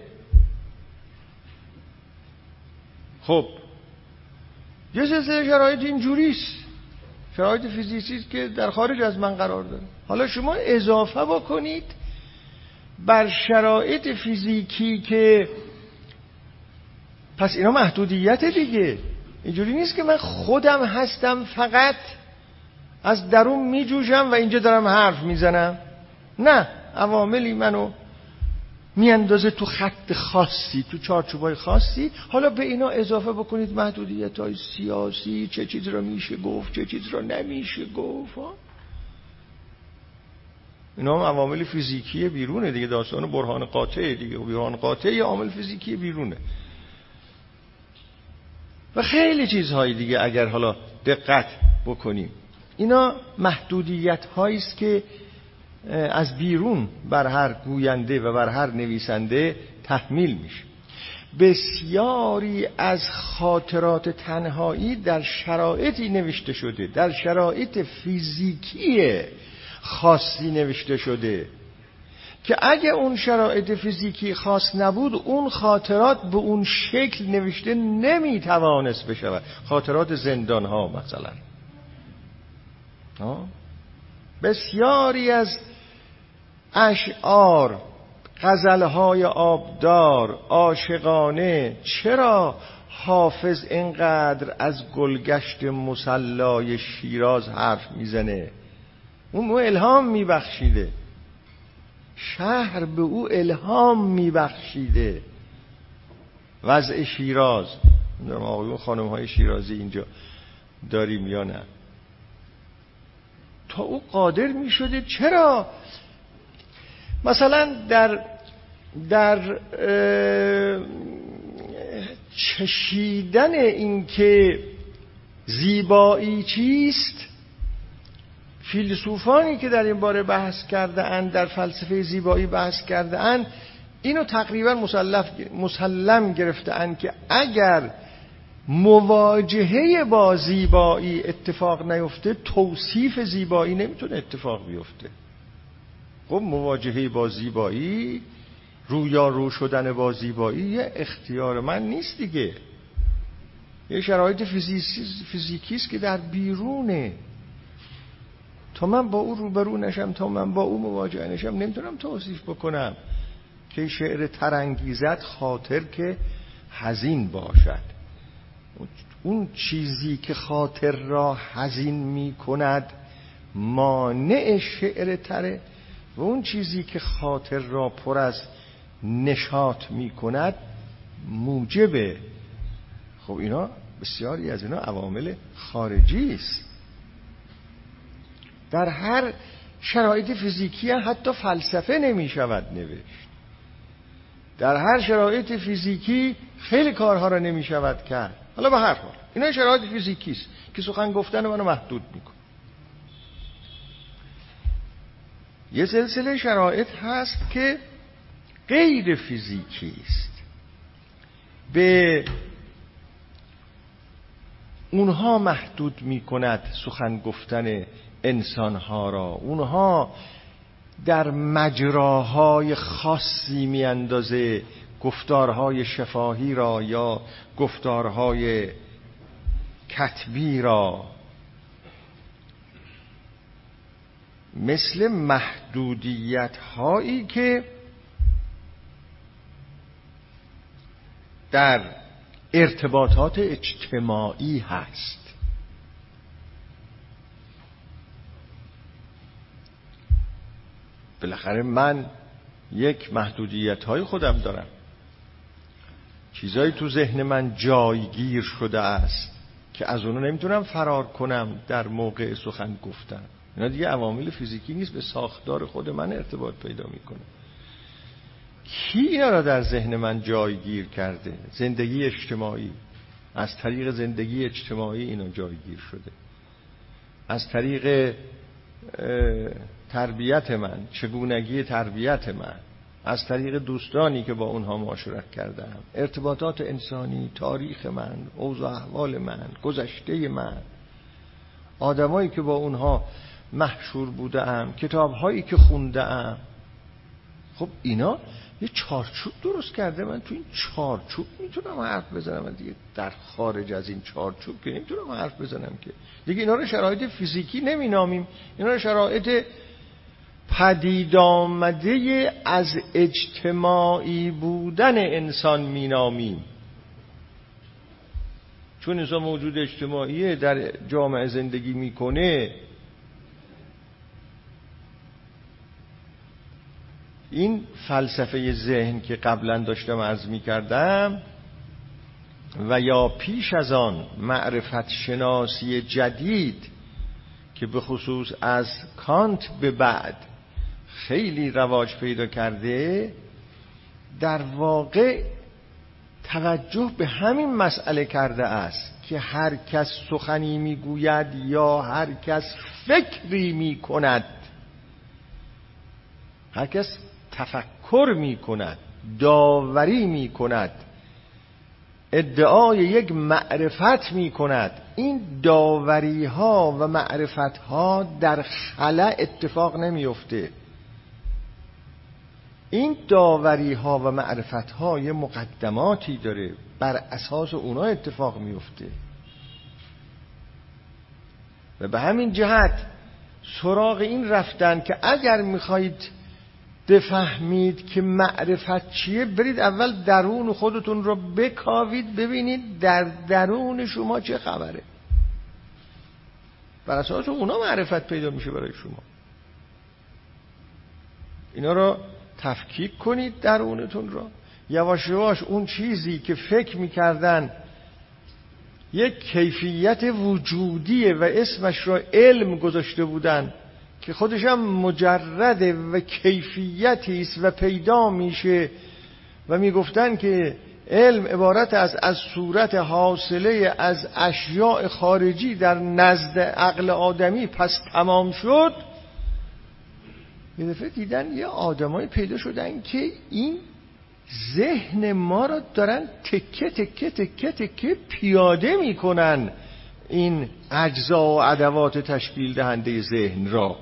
خب یه سلسله شرایط اینجوریست، شرایط فیزیکی است که در خارج از من قرار داره. حالا شما اضافه بکنید بر شرایط فیزیکی که پس اینا محدودیت دیگه. اینجوری نیست که من خودم هستم فقط از درون میجوشم و اینجا دارم حرف میزنم. نه، عواملی منو میاندازه تو خط خاصی، تو چارچوبای خاصی. حالا به اینا اضافه بکنید محدودیت‌های سیاسی، چه چیز را میشه گفت، چه چیز را نمیشه گفت. اینا هم عوامل فیزیکی بیرونه دیگه. داستان برهان قاطع دیگه. برهان قاطع یه عامل فیزیکی بیرونه و خیلی چیزهای دیگه. اگر حالا دقت بکنیم اینا محدودیت هایی است که از بیرون بر هر گوینده و بر هر نویسنده تحمیل میشه. بسیاری از خاطرات تنهایی در شرایطی نوشته شده، در شرایط فیزیکی خاصی نوشته شده که اگه اون شرایط فیزیکی خاص نبود اون خاطرات به اون شکل نوشته نمیتوانست بشود. خاطرات زندان ها مثلا. بسیاری از اشعار، غزلهای آبدار، عاشقانه، چرا حافظ اینقدر از گلگشت مصلای شیراز حرف میزنه؟ اون الهام میبخشیده، شهر به او الهام میبخشیده. وضع شیراز، نمیدونم آقایون خانم های شیرازی اینجا داریم یا نه، تا او قادر میشده. چرا مثلا در در چشیدن این که زیبایی چیست، فیلسوفانی که در این باره بحث کرده اند، در فلسفه زیبایی بحث کرده اند، اینو تقریبا مسلم گرفته اند که اگر مواجهه با زیبایی اتفاق نیفته، توصیف زیبایی نمیتونه اتفاق بیفته. خب مواجهه با زیبایی، رویارو شدن با زیبایی یه اختیار من نیست دیگه، یه شرایط فیزیکی است که در بیرونه. تا من با او روبرو نشم، تا من با او مواجه نشم، نمیتونم توصیف بکنم که شعر ترانگیزت خاطر که حزین باشد. اون چیزی که خاطر را حزین می کند مانع شعر تره، و اون چیزی که خاطر را پر از نشاط می کند موجبه. خب اینا بسیاری از اینا عوامل خارجی است. در هر شرایط فیزیکی حتی فلسفه نمی شود نوشت. در هر شرایط فیزیکی خیلی کارها را نمی شود کرد. حالا به هر حال اینا شرایط فیزیکی است که سخن گفتن منو محدود میکنه. یه سلسله شرایط هست که غیر فیزیکی است، به اونها محدود میکند سخن گفتن انسانها را. اونها در مجراهای خاصی میاندازه گفتارهای شفاهی را یا گفتارهای کتبی را، مثل محدودیت هایی که در ارتباطات اجتماعی هست. بالاخره من یک محدودیت های خودم دارم، چیزایی تو ذهن من جایگیر شده است که از اونو نمیتونم فرار کنم در موقع سخن گفتن. اینا دیگه عوامل فیزیکی نیست، به ساختار خود من ارتباط پیدا میکنه. کی اینا را در ذهن من جایگیر کرده؟ زندگی اجتماعی. از طریق زندگی اجتماعی اینا جایگیر شده، از طریق تربیت من، چگونگی تربیت من، از طریق دوستانی که با اونها معاشرت کردم، ارتباطات انسانی، تاریخ من، اوضاع احوال من، گذشته من، آدمایی که با اونها محشور بودم، کتابهایی که خوندم. خب اینا یه چارچوب درست کرده. من تو این چارچوب میتونم حرف بزنم، من دیگه در خارج از این چارچوب که نمیتونم حرف بزنم که. دیگه اینا رو شرایط فیزیکی نمینامیم، اینا رو شرایط پدید آمده از اجتماعی بودن انسان مینامیم. چون انسان موجود اجتماعیه، در جامعه زندگی میکنه. این فلسفه ذهن که قبلا داشتم عرض میکردم و یا پیش از آن معرفت شناسی جدید که به خصوص از کانت به بعد خیلی رواج پیدا کرده، در واقع توجه به همین مسئله کرده است که هر کس سخنی میگوید یا هر کس فکری میکند، هر کس تفکر میکند، داوری میکند، ادعای یک معرفت میکند. این داوری ها و معرفت ها در خلا اتفاق نمیفته. این داوری ها و معرفت ها یه مقدماتی داره، بر اساس اونا اتفاق میفته. و به همین جهت سراغ این رفتن که اگر میخواید بفهمید که معرفت چیه، برید اول درون خودتون رو بکاوید، ببینید در درون شما چه خبره. بر اساس اونا معرفت پیدا میشه برای شما. اینا رو تفکیک کنید درونتون رو. یواش یواش اون چیزی که فکر میکردن یک کیفیت وجودیه و اسمش رو علم گذاشته بودن که خودش هم مجرده و کیفیتی است و پیدا میشه و میگفتن که علم عبارت از از صورت حاصله از اشیاء خارجی در نزد عقل آدمی، پس تمام شد. یه دفعه دیدن یه آدمای پیدا شدن که این ذهن ما را دارن تکه تکه تکه تکه پیاده میکنن، این اجزا و ادوات تشکیل دهنده ذهن را.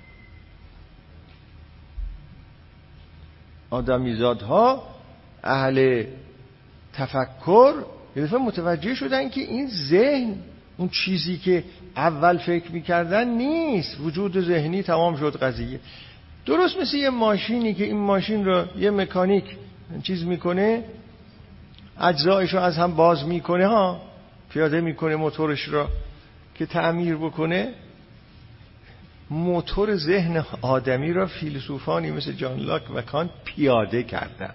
آدمیزادها اهل تفکر یه دفعه متوجه شدن که این ذهن اون چیزی که اول فکر میکردن نیست. وجود ذهنی تمام شد قضیه. درست مثل یه ماشینی که این ماشین رو یه مکانیک چیز میکنه، اجزایش رو از هم باز میکنه ها، پیاده میکنه موتورش رو که تعمیر بکنه. موتور ذهن آدمی را فیلسوفانی مثل جان لاک و کانت پیاده کردن.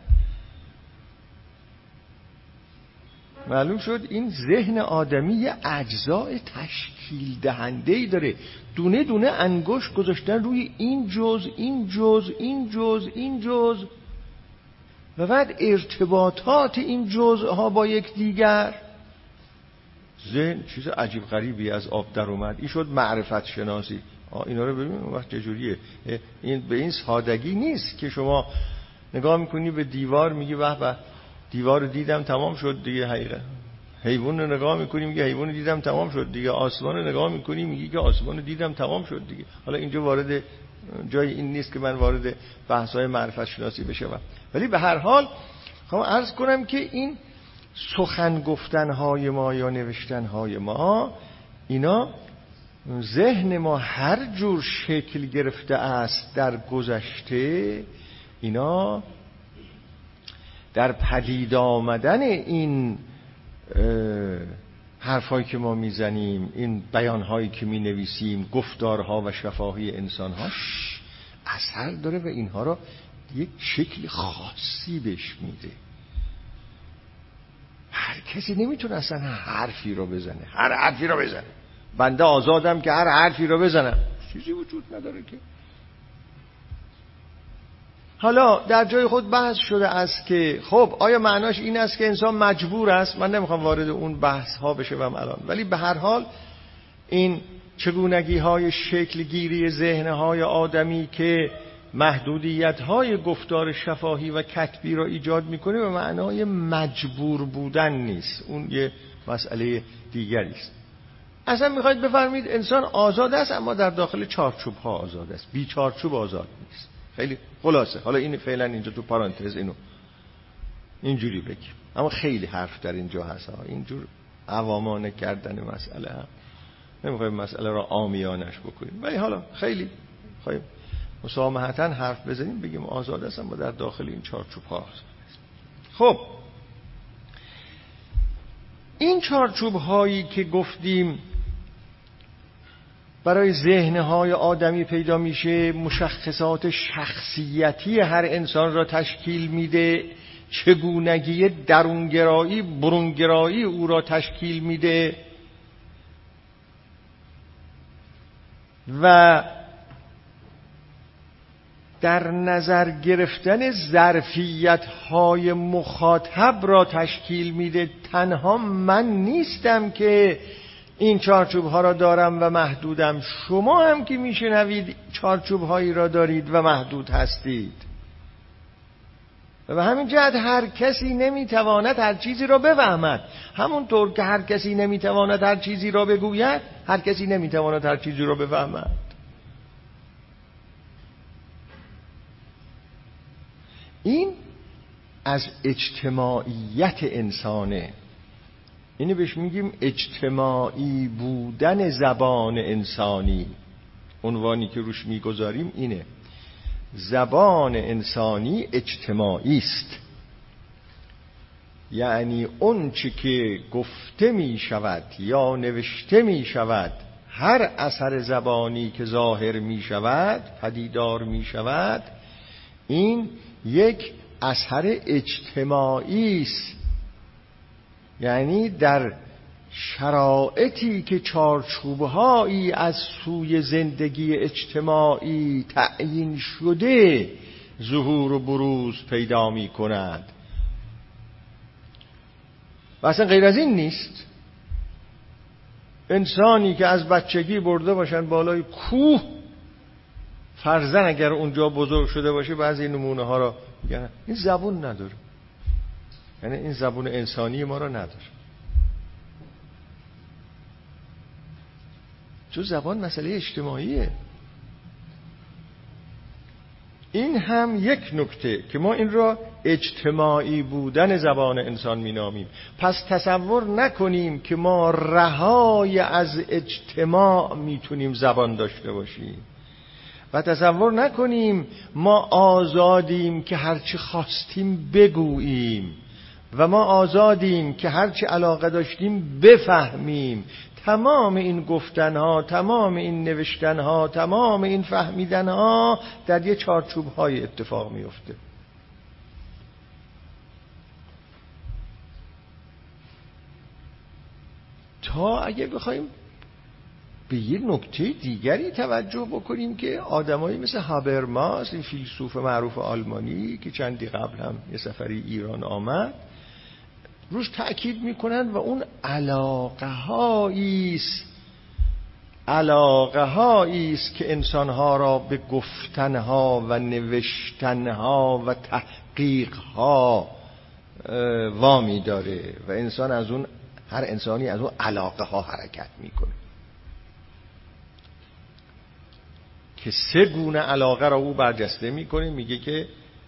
معلوم شد این ذهن آدمی یه اجزای تشکیل دهنده‌ای داره. دونه دونه انگشت گذاشتن روی این جز این جز این جز این جز و بعد ارتباطات این جزءها با یک دیگر. ذهن چیز عجیب غریبی از آب در اومد. این شد معرفت شناسی. اینا رو ببینید اون وقت چجوریه. این به این سادگی نیست که شما نگاه میکنی به دیوار میگی به به دیوار رو دیدم تمام شد دیگه. حقیقت حیوان رو نگاه میکنی میگی حیوان رو دیدم تمام شد دیگه. آسمان رو نگاه میکنی میگی که آسمان رو دیدم تمام شد دیگه. حالا اینجا وارد جای این نیست که من وارد بحث‌های معرفت شناسی بشم، ولی به هر حال خواهم عرض کنم که این سخن گفتن‌های ما یا نوشتن‌های ما، اینا ذهن ما هر جور شکل گرفته است در گذشته، اینا در پدید آمدن این حرفایی که ما میزنیم، این بیانهایی که می نویسیم، گفتارها و شفاهی انسانهاش اثر داره و اینها رو یک شکل خاصی بهش میده. هر کسی نمیتونه اصلا حرفی رو بزنه، هر حرفی رو بزنه. بنده آزادم که هر حرفی رو بزنم، چیزی وجود نداره که. حالا در جای خود بحث شده است که خب آیا معناش این است که انسان مجبور است؟ من نمیخوام وارد اون بحث ها بشم الان، ولی به هر حال این چگونگی های شکل گیری ذهن های آدمی که محدودیت های گفتار شفاهی و کتبی را ایجاد میکنه به معنای مجبور بودن نیست. اون یه مسئله دیگری است. اصلا میخواید بفرمید انسان آزاد است اما در داخل چارچوب ها آزاد است، بی چارچوب آزاد نیست. خیلی خلاصه، حالا این فعلا اینجا تو پرانتز اینو اینجوری بگیم، اما خیلی حرف در اینجا هست. اینجور عوامانه کردن مسئله هم نمیخوایم مسئله را عامیانش بکنیم، ولی حالا خیلی خواهیم مسامحتاً حرف بزنیم بگیم آزاد است اما در داخل این چارچوب ها هست. خب این چارچوب هایی که گفتیم برای ذهنهای آدمی پیدا میشه، مشخصات شخصیتی هر انسان را تشکیل میده، چگونگی درونگرایی برونگرایی او را تشکیل میده و در نظر گرفتن ظرفیت‌های مخاطب را تشکیل میده. تنها من نیستم که این چارچوب‌ها را دارم و محدودم، شما هم که میشنوید چارچوب‌هایی را دارید و محدود هستید و به همین جهت هر کسی نمیتواند هر چیزی را بفهمد. همونطور که هر کسی نمیتواند هر چیزی را بگوید، هر کسی نمیتواند هر چیزی را بفهمد. این از اجتماعیت انسانه. اینو بهش میگیم اجتماعی بودن زبان انسانی. عنوانی که روش میگذاریم اینه. زبان انسانی اجتماعی است، یعنی اون چی که گفته می شود یا نوشته می شود، هر اثر زبانی که ظاهر می شود، پدیدار می شود، این یک اثر اجتماعی است. یعنی در شرایطی که چارچوبهایی از سوی زندگی اجتماعی تعیین شده ظهور و بروز پیدا می کند و اصلا غیر از این نیست. انسانی که از بچگی برده باشن بالای کوه، فرزن اگر اونجا بزرگ شده باشه، بعضی نمونه ها را میگن این زبون نداره، یعنی این زبون انسانی ما را نداره. چون زبان مسئله اجتماعیه. این هم یک نکته که ما این را اجتماعی بودن زبان انسان مینامیم. پس تصور نکنیم که ما رهای از اجتماع میتونیم زبان داشته باشیم و تصور نکنیم ما آزادیم که هرچی خواستیم بگوییم و ما آزادیم که هرچی علاقه داشتیم بفهمیم. تمام این گفتنها، تمام این نوشتنها، تمام این فهمیدنها در یه چارچوب‌های اتفاق میفته. تا اگه بخوایم به یه نکته دیگری توجه بکنیم که آدمایی مثل هابرماس، این فیلسوف معروف آلمانی که چندی قبل هم یه سفری ایران آمد، روش تأکید میکنن و اون علاقه هایی است علاقه هایی است که انسانها را به گفتنها و نوشتنها و تحقیقها وامی داره و انسان از اون، هر انسانی از اون علاقه ها حرکت میکنه که سه گونه علاقه را او برجسته میکنه. میگه که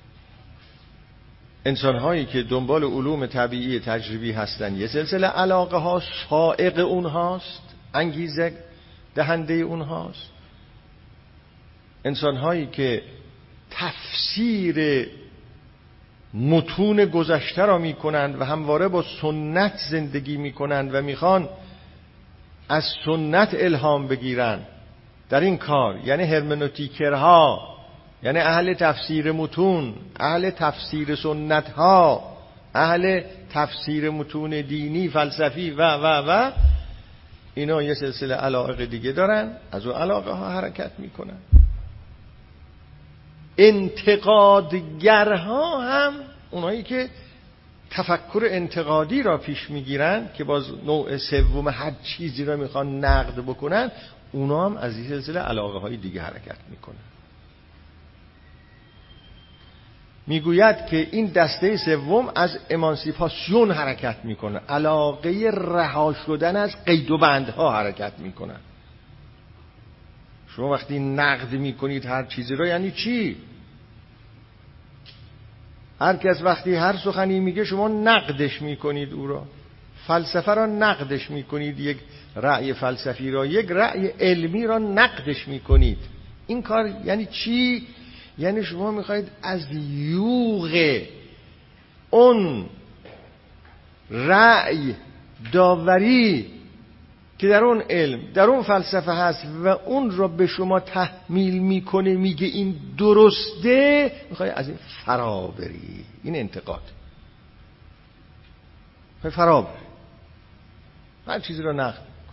انسان‌هایی که دنبال علوم طبیعی تجربی هستن یه سلسله علاقه ها سائق اونهاست، انگیزه دهنده اونهاست. انسان‌هایی که تفسیر متون گذشته را میکنند و همواره با سنت زندگی میکنند و میخوان از سنت الهام بگیرن در این کار، یعنی هرمنوتیکرها، یعنی اهل تفسیر متون، اهل تفسیر سنت ها، اهل تفسیر متون دینی، فلسفی و و و اینا یه سلسله علاقه دیگه دارن، از اون علاقه ها حرکت میکنن. انتقادگرها هم اونایی که تفکر انتقادی را پیش میگیرن که باز نوع سوم هر چیزی را میخوان نقد بکنن، اونا هم از این سلسله علاقه های دیگه حرکت میکنن. میگوید که این دسته سوم از امانسیپاسیون حرکت میکنه، علاقه رها شدن از قید و بندها حرکت میکنه. شما وقتی نقد میکنید هر چیزی رو، یعنی چی؟ هر کس وقتی هر سخنی میگه شما نقدش میکنید، او را فلسفه را نقدش میکنید، یک رأی فلسفی را، یک رأی علمی را نقدش میکنید. این کار یعنی چی؟ یعنی شما میخواید از یوغ اون رأی داوری که در اون علم، در اون فلسفه هست و اون را به شما تحمیل میکنه، میگه این درسته، میخوای از این فرا بری. این انتقاد. میخوای فرا بری، هر چیزی را نقد میکنه.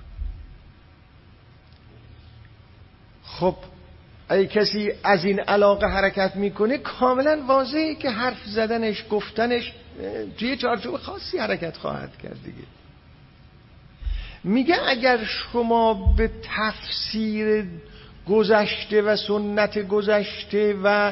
خب اگه کسی از این علاقه حرکت میکنه، کاملا واضحه که حرف زدنش، گفتنش توی چارچوب خاصی حرکت خواهد کرد دیگه. میگه اگر شما به تفسیر گذشته و سنت گذشته و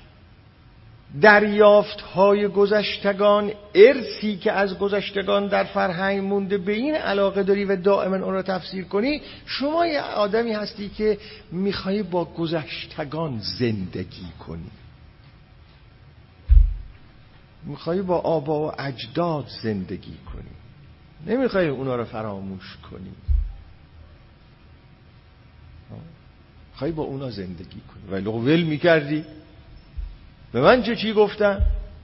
دریافت‌های گذشتگان، ارثی که از گذشتگان در فرهنگ مونده، به این علاقه داری و دائما اون رو تفسیر کنی، شما یه آدمی هستی که میخوای با گذشتگان زندگی کنی، میخوای با آبا و اجداد زندگی کنی، نمیخوای اونا رو فراموش کنی، میخوای با اونا زندگی کنی. ولی لو ول میکردی به من چه چی گفتن؟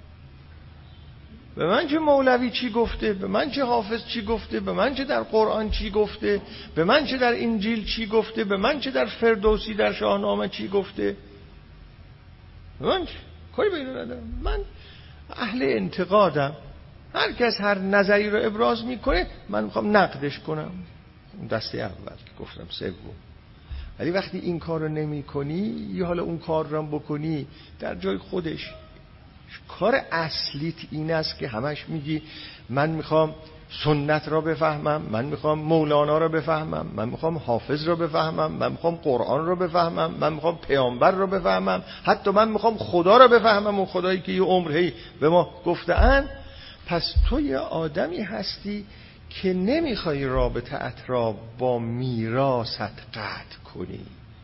به من چه مولوی چی گفته؟ به من چه حافظ چی گفته؟ به من چه در قرآن چی گفته؟ به من چه در انجیل چی گفته؟ به من چه در فردوسی در شاهنامه چی گفته؟ به من چه؟ کاری به اینو ندارم. من اهل انتقادم. هر کس هر نظری رو ابراز میکنه من میخوام نقدش کنم. دسته اول گفتم، سوم. ولی وقتی این کار رو نمی کنی یا حالا اون کار رو بکنی در جای خودش، کار اصلیت این است که همش میگی من میخوام سنت را بفهمم، من میخوام مولانا را بفهمم، من میخوام حافظ را بفهمم، من میخوام قرآن را بفهمم، من میخوام پیامبر را بفهمم، حتی من میخوام خدا را بفهمم، اون خدایی که یه عمرهی به ما گفته‌اند. پس تو یه آدمی هستی که نمیخوای رابطه‌ات را با میراثت قطع کنی،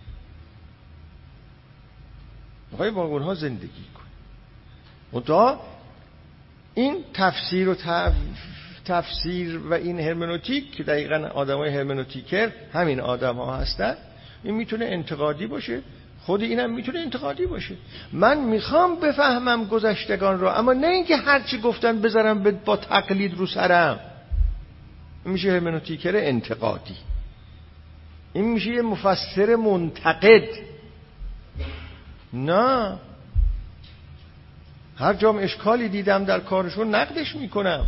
میخوای با اونها زندگی کنی. منتها این تفسیر و تف... تفسیر و این هرمنوتیک که دقیقاً آدمای هرمنوتیکر همین آدم ها هستن، این میتونه انتقادی باشه، خود اینم میتونه انتقادی باشه. من میخوام بفهمم گذشتگان رو، اما نه اینکه هرچی گفتن بذارم با تقلید رو سرم. این میشه هرمنوتیکر انتقادی، این میشه یه مفسر منتقد. نه، هر جام اشکالی دیدم در کارشون نقدش میکنم.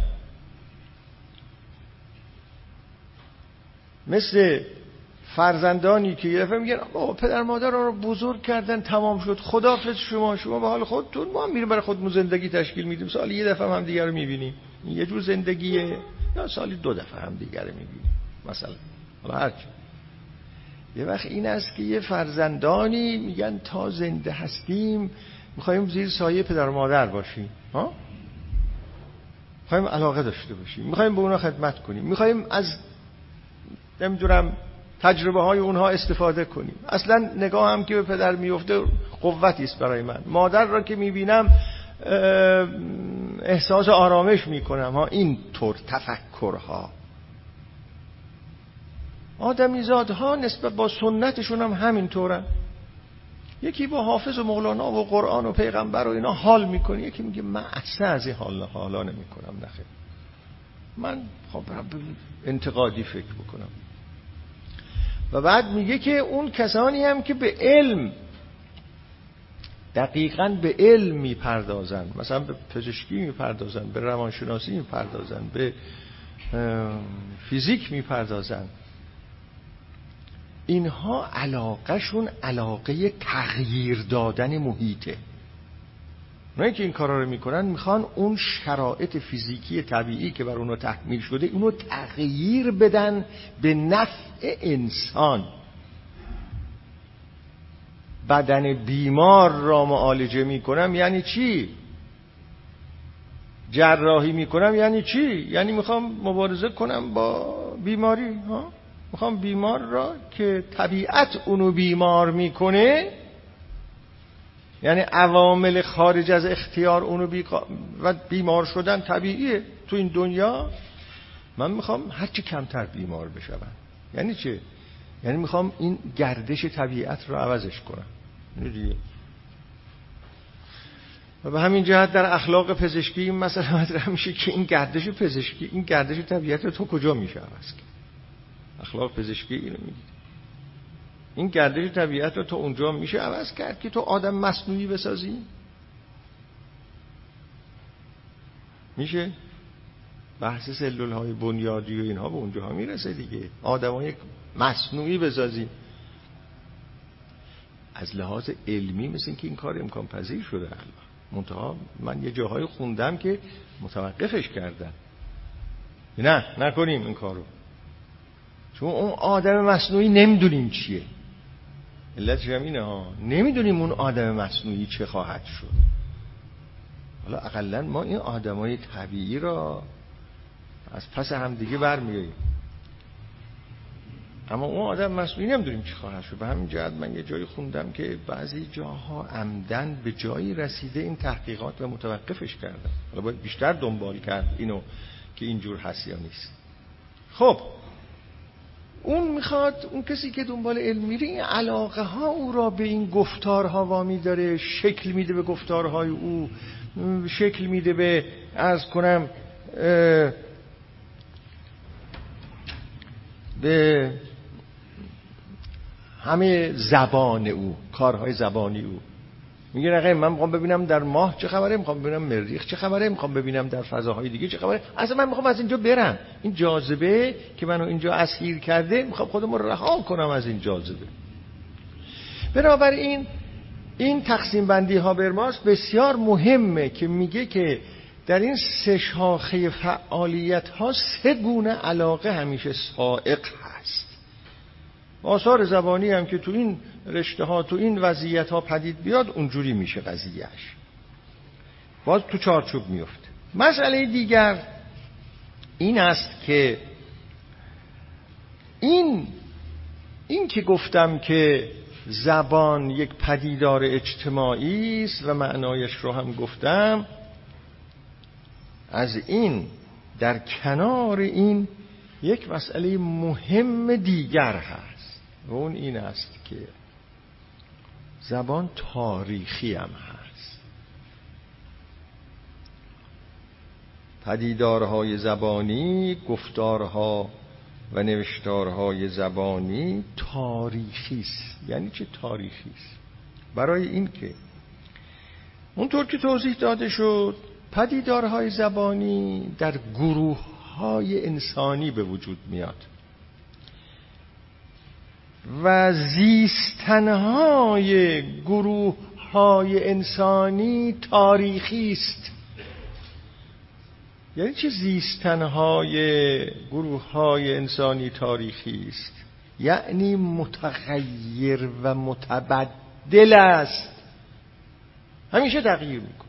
مثل فرزندانی که یه دفعه میگن آقا پدر مادر رو بزرگ کردن تمام شد، خداحافظ شما، شما به حال خودتون، ما هم میریم برای خودمون زندگی تشکیل میدیم، سالی یه دفعه هم دیگر رو میبینیم، یه جور زندگیه، یا سالی دو دفعه هم دیگر رو میبینیم مثلا. حالا هرچی. یه وقت این است که یه فرزندانی میگن تا زنده هستیم میخوایم زیر سایه پدر و مادر باشیم، ها؟ میخوایم علاقه داشته باشیم، میخوایم به اونا خدمت کنیم، میخوایم از نمیدونم تجربه های اونها استفاده کنیم. اصلا نگاه هم که به پدر میفته قوتی است برای من. مادر را که میبینم احساس آرامش میکنم. ها، این طور تفکرها. آدمیزادها نسبت با سنتشون هم همین طورن. یکی با حافظ و مولانا و قرآن و پیغمبر و اینا حال میکنه، یکی میگه من اصلا از این حال حالا نمیکنم، نخیر، من خب انتقادی فکر بکنم. و بعد میگه که اون کسانی هم که به علم، دقیقاً به علم میپردازن، مثلا به پزشکی میپردازن، به روانشناسی میپردازن، به فیزیک میپردازن، اینها علاقهشون علاقه تغییر دادن محیطه. اونایی که این کارا رو میکنن میخوان اون شرایط فیزیکی طبیعی که بر اونو تحمیل شده اونو تغییر بدن به نفع انسان. بدن بیمار را معالجه میکنم یعنی چی؟ جراحی میکنم یعنی چی؟ یعنی میخوام مبارزه کنم با بیماری. ها؟ میخوام بیمار را که طبیعت اونو بیمار میکنه، یعنی عوامل خارج از اختیار اونو بی... و بیمار شدن طبیعیه تو این دنیا، من میخوام هرچی کمتر بیمار بشم. یعنی چه؟ یعنی میخوام این گردش طبیعت رو عوضش کنم. دیگه. و به همین جهت در اخلاق پزشکی این مسئله مطرح میشه که این گردش پزشکی، این گردش طبیعت رو تو کجا میشه عوض کرد؟ اخلاق پزشکی اینو میگه. این گردش طبیعت رو تو اونجا میشه عوض کرد که تو آدم مصنوعی بسازی؟ میشه؟ بحث سلول های بنیادی و اینها به اونجا ها میرسه دیگه. آدم های مصنوعی بسازی. از لحاظ علمی مثل این که این کار امکان پذیر شده. منتها من یه جاهای خوندم که متوقفش کردن. نه نکنیم این کارو، چون اون آدم مصنوعی نمیدونیم چیه. علتش هم اینه ها، نمیدونیم اون آدم مصنوعی چه خواهد شد. حالا اقلن ما این آدمای طبیعی را از پس هم دیگه برمیاییم، اما اون آدم مصنوعی نمیدونیم چه خواهد شد. به همین جهت من یه جایی خوندم که بعضی جاها عمدن به جایی رسیده این تحقیقات و متوقفش کردن. حالا باید بیشتر دنبال کرد اینو که اینجور هست یا نیست. خب اون میخواد، اون کسی که دنبال علم میره، این علاقه ها او را به این گفتارها وامی داره، شکل میده به گفتارهای او، شکل میده به عرض کنم به همه زبان او، کارهای زبانی او. میگه آقا من میخوام ببینم در ماه چه خبره، میخوام ببینم مریخ چه خبره، میخوام ببینم در فضاهای دیگه چه خبره، اصلا من میخوام از اینجا برم. این جاذبه که منو اینجا اسیر کرده، میخوام خودم رو رها کنم از این جاذبه. بنابراین این تقسیم بندی هابرماس بسیار مهمه که میگه که در این سه شاخه فعالیت ها سه گونه علاقه همیشه سائق هست. آثار زبانی هم که تو این رشته ها، تو این وضعیت ها پدید بیاد، اونجوری میشه قضیهش، باز تو چارچوب میفته. مسئله دیگر این است که این این که گفتم که زبان یک پدیدار اجتماعی است و معنایش رو هم گفتم، از این در کنار این یک مسئله مهم دیگر هست و اون این است که زبان تاریخی هم هست. پدیدارهای زبانی، گفتارها و نوشتارهای زبانی تاریخی است. یعنی چه تاریخی است؟ برای این که اونطور که توضیح داده شد، پدیدارهای زبانی در گروه‌های انسانی به وجود میاد و زیستنهای گروه‌های انسانی تاریخی است. یعنی چه زیستنهای گروه‌های انسانی تاریخی است؟ یعنی متغیر و متبدل است، همیشه تغییر میکنه.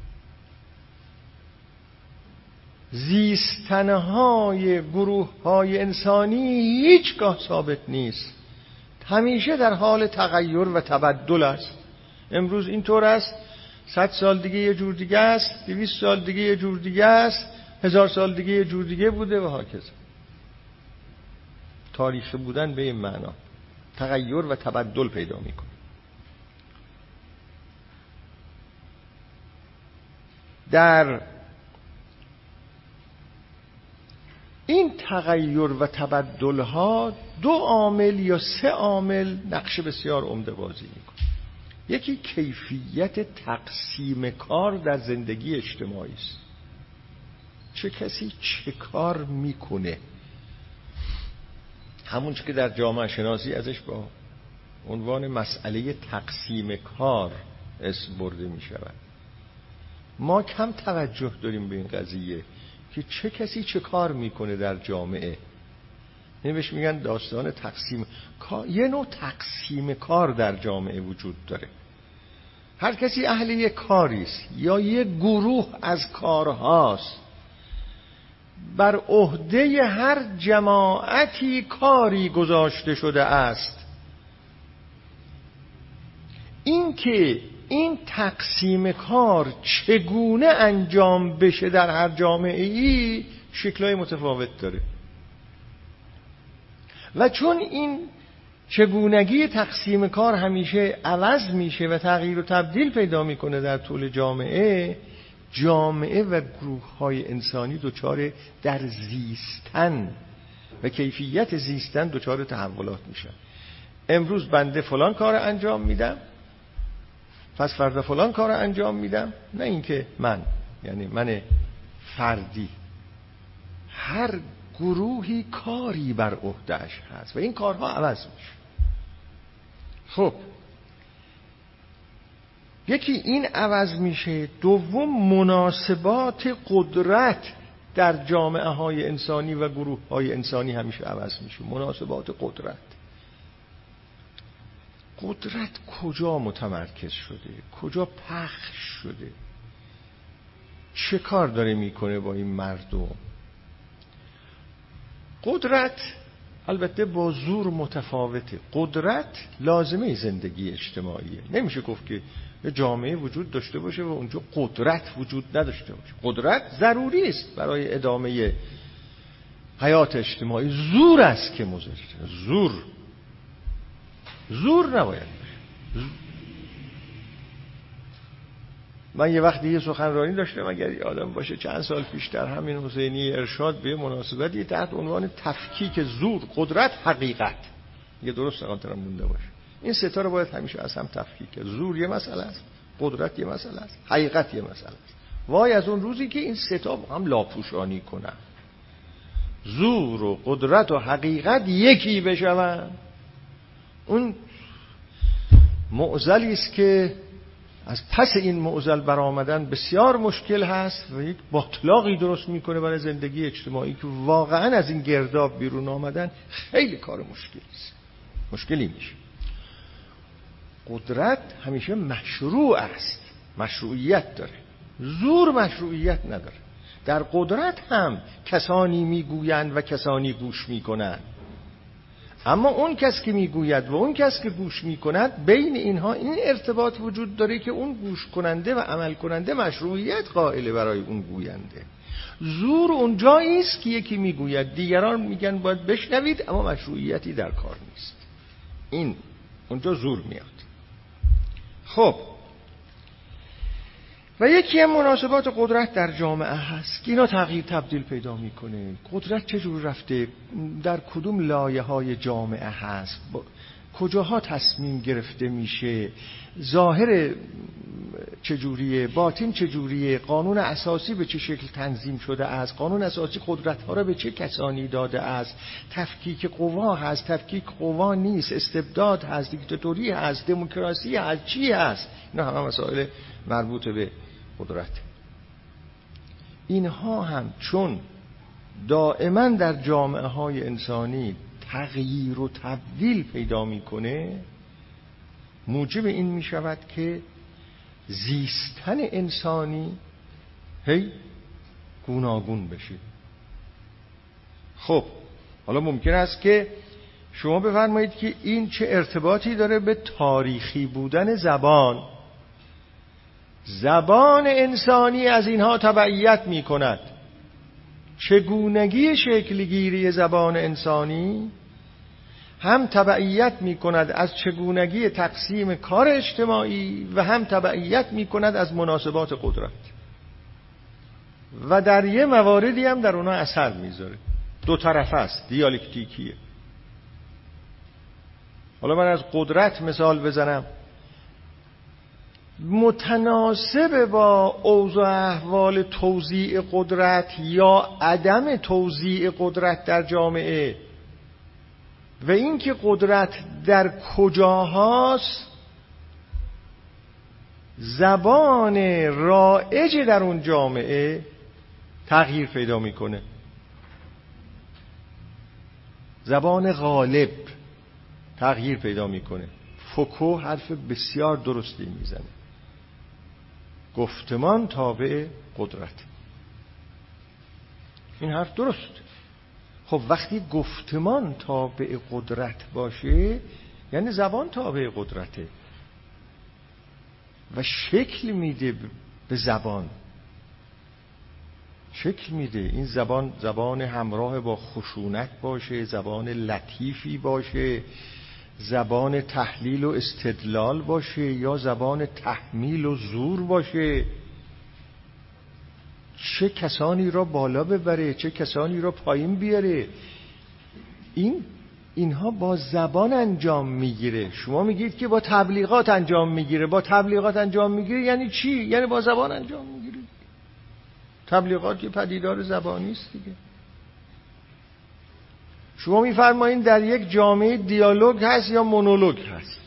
زیستنهای گروه‌های انسانی هیچگاه ثابت نیست، همیشه در حال تغییر و تبدل است. امروز اینطور است، صد سال دیگه یه جور دیگه است، دویست سال دیگه یه جور دیگه است، هزار سال دیگه یه جور دیگه بوده و هاکذا. تاریخ بودن به این معنا تغییر و تبدل پیدا میکنه. در این تغییر و تبدل ها دو عامل یا سه عامل نقش بسیار عمده بازی میکنه. یکی کیفیت تقسیم کار در زندگی اجتماعی است. چه کسی چه کار میکنه، همون که در جامعه شناسی ازش با عنوان مسئله تقسیم کار اسم برده می شود. ما کم توجه داریم به این قضیه که چه کسی چه کار میکنه در جامعه. این بهش میگن داستان تقسیم کار. یه نوع تقسیم کار در جامعه وجود داره. هر کسی اهل یک کاری است یا یک گروه از کارهاست. بر عهده هر جماعتی کاری گذاشته شده است. این که این تقسیم کار چگونه انجام بشه در هر جامعه ای شکل‌های متفاوت داره و چون این چگونگی تقسیم کار همیشه عوض میشه و تغییر و تبدیل پیدا میکنه در طول جامعه، جامعه و گروه‌های انسانی دچار در زیستن و کیفیت زیستن دچار تحولات میشن. امروز بنده فلان کار انجام میدم، پس فردا فلان کار انجام میدم. نه اینکه من، یعنی من فردی، هر گروهی کاری بر عهده‌اش هست و این کارها عوض میشه. خب یکی این عوض میشه. دوم مناسبات قدرت در جامعه های انسانی و گروه های انسانی همیشه عوض میشه. مناسبات قدرت قدرت کجا متمرکز شده، کجا پخش شده، چه کار داره میکنه با این مردم. قدرت البته با زور متفاوته. قدرت لازمه زندگی اجتماعیه. نمیشه گفت که جامعه وجود داشته باشه و اونجا قدرت وجود نداشته باشه. قدرت ضروری است برای ادامه حیات اجتماعی زور است که مضر. زور زور نباید باشه. من یه وقتی یه سخنرانی داشتم، اگر یادم باشه چند سال پیش، در همین حسینی ارشاد به مناسبتی تحت عنوان تفکیک زور، قدرت، حقیقت، یه درست نقاطرم مونده باشه، این ستا رو باید همیشه از هم تفکیک کرد. زور یه مسئله است، قدرت یه مسئله است، حقیقت یه مسئله است. وای از اون روزی که این ستا با هم لاپوشانی کنن، زور و قدرت و حقیقت یکی بشون. اون معضلی است که از پس این معضل برآمدن بسیار مشکل هست و یک باطلاقی درست میکنه برای زندگی اجتماعی که واقعا از این گرداب بیرون آمدن خیلی کار مشکلی است، مشکلی میشه. قدرت همیشه مشروع است، مشروعیت داره. زور مشروعیت نداره. در قدرت هم کسانی میگویند و کسانی گوش میکنند، اما اون کس که میگوید و اون کس که گوش میکند، بین اینها این ارتباط وجود داره که اون گوش کننده و عمل کننده مشروعیت قائله برای اون گوینده. زور اون جایی است که یکی میگوید، دیگران میگن باید بشنوید، اما مشروعیتی در کار نیست. این اونجا زور میاد. خب و یکی هم مناسبات قدرت در جامعه هست که اینا تغییر تبدیل پیدا میکنه. قدرت چجور رفته، در کدوم لایه های جامعه هست، کجاها تصمیم گرفته میشه، ظاهر چجوریه، باطن چجوریه، قانون اساسی به چه شکل تنظیم شده است، قانون اساسی قدرت ها را به چه کسانی داده است، تفکیک قوا هست، تفکیک قوا نیست، استبداد هست، دیکتاتوری هست، دموکراسی هست، چی هست؟ اینا همه مسائل مربوط به قدرت. اینها هم چون دائما در جامعه های انسانی تغییر و تبدیل پیدا میکنه، موجب این میشود که زیستن انسانی هی گوناگون بشه. خب حالا ممکن است که شما بفرمایید که این چه ارتباطی داره به تاریخی بودن زبان. زبان انسانی از اینها تبعیت می کند. چگونگی شکلگیری زبان انسانی هم تبعیت می کند از چگونگی تقسیم کار اجتماعی و هم تبعیت می کند از مناسبات قدرت و در یه مواردی هم در اونها اثر میذاره. دو طرف است، دیالکتیکیه. حالا من از قدرت مثال بزنم. متناسب با اوضاع احوال توزیع قدرت یا عدم توزیع قدرت در جامعه و اینکه قدرت در کجاهاست، زبان رایج در اون جامعه تغییر پیدا میکنه. زبان غالب تغییر پیدا میکنه. فوکو حرف بسیار درستی میزنه. گفتمان تابع قدرت. این حرف درست. خب وقتی گفتمان تابع قدرت باشه، یعنی زبان تابع قدرته و شکل میده به زبان، شکل میده. این زبان زبان همراه با خشونت باشه، زبان لطیفی باشه، زبان تحلیل و استدلال باشه یا زبان تحمیل و زور باشه. چه کسانی را بالا ببره، چه کسانی را پایین بیاره. این اینها با زبان انجام میگیره. شما میگید که با تبلیغات انجام میگیره. با تبلیغات انجام میگیره یعنی چی؟ یعنی با زبان انجام میگیره. تبلیغات یه پدیدار زبانی است دیگه. شما میفرمایید در یک جامعه دیالوگ هست یا مونولوگ هست.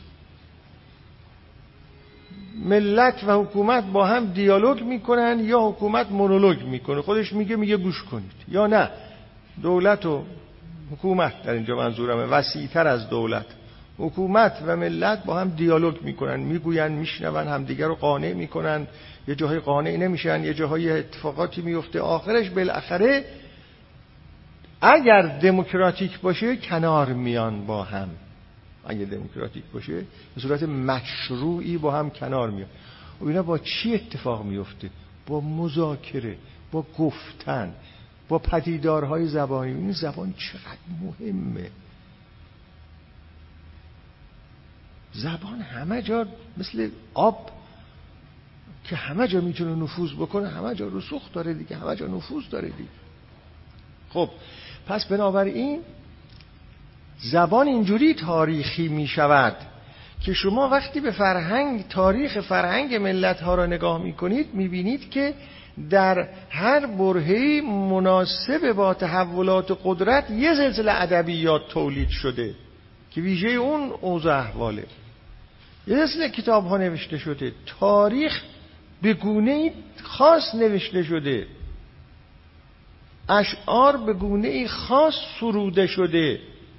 ملت و حکومت با هم دیالوگ میکنن یا حکومت مونولوگ میکنه، خودش میگه میگه گوش کنید، یا نه دولت و حکومت، در اینجا منظورمه وسیع‌تر از دولت، حکومت و ملت با هم دیالوگ میکنن، میگوین، میشنون، همدیگر رو قانع میکنن، یه جاهای قانع نمیشن، یه جاهای اتفاقاتی میفته، آخرش بالاخره اگر دموکراتیک باشه کنار میان با هم. اگر دموکراتیک باشه به صورت مشروعی با هم کنار میان. و اینا با چی اتفاق میفته؟ با مذاکره، با گفتن، با پدیدارهای زبانی. این زبان چقدر مهمه. زبان همه جا مثل آب که همه جا میتونه نفوذ بکنه، همه جا رسوخ داره دیگه، همه جا نفوذ داره دیگه. خب پس بنابراین زبان اینجوری تاریخی میشود که شما وقتی به فرهنگ، تاریخ فرهنگ ملت ها را نگاه میکنید میبینید که در هر برهه‌ای مناسب با تحولات قدرت یه سلسله ادبیات تولید شده که ویژه اون اوضاع احواله. یه سلسله کتاب ها نوشته شده، تاریخ به گونه‌ای خاص نوشته شده، اشعار به گونه‌ای خاص سروده شده،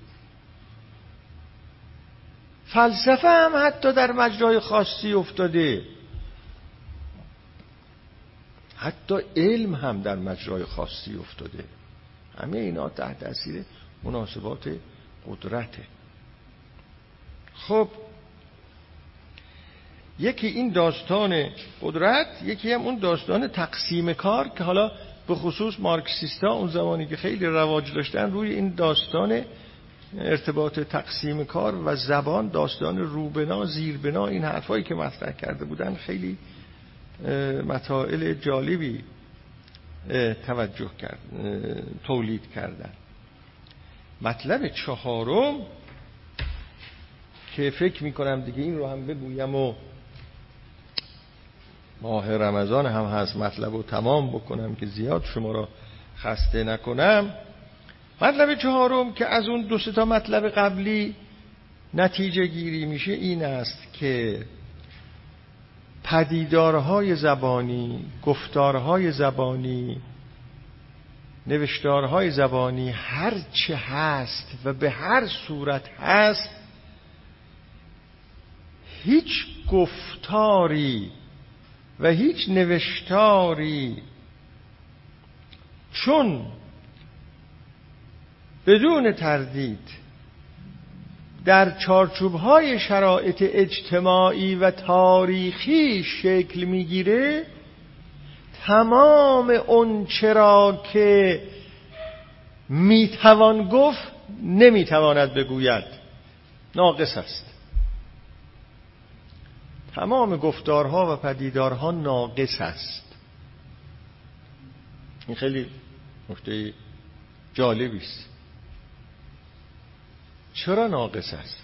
فلسفه هم حتی در مجرای خاصی افتاده، حتی علم هم در مجرای خاصی افتاده. همه اینا تحت تاثیر مناسبات قدرته. خب یکی این داستان قدرت، یکی هم اون داستان تقسیم کار که حالا به خصوص مارکسیستا اون زمانی که خیلی رواج داشتن روی این داستان ارتباط تقسیم کار و زبان، داستان روبنا زیربنا، این حرفایی که مطرح کرده بودن خیلی مسائل جالبی توجه کرد، تولید کردن. مطلب چهارم که فکر میکنم دیگه این رو هم بگویم و ماه رمضان هم هست مطلب رو تمام بکنم که زیاد شما را خسته نکنم. مطلب چهارم که از اون دو سه تا مطلب قبلی نتیجه گیری میشه این است که پدیدارهای زبانی، گفتارهای زبانی، نوشتارهای زبانی هر چه هست و به هر صورت هست، هیچ گفتاری و هیچ نوشتاری چون بدون تردید در چارچوب‌های شرایط اجتماعی و تاریخی شکل می‌گیره، تمام اون چرا که میتوان گفت نمیتواند بگوید، ناقص است. تمام گفتارها و پدیدارها ناقص است. این خیلی نکته جالبی است. چرا ناقص است؟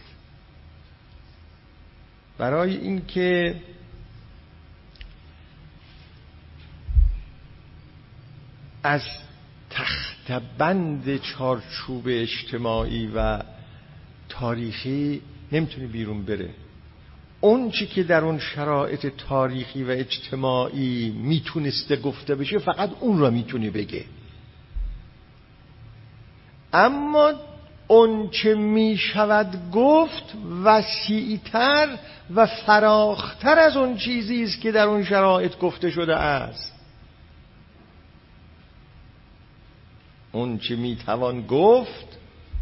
برای اینکه از تخته‌بند چارچوب اجتماعی و تاریخی نمیتونه بیرون بره. اون چی که در اون شرایط تاریخی و اجتماعی میتونسته گفته بشه فقط اون را میتونه بگه. اما اون چه میشود گفت وسیع‌تر و فراختر از اون چیزی است که در اون شرایط گفته شده است. اون چه میتوان گفت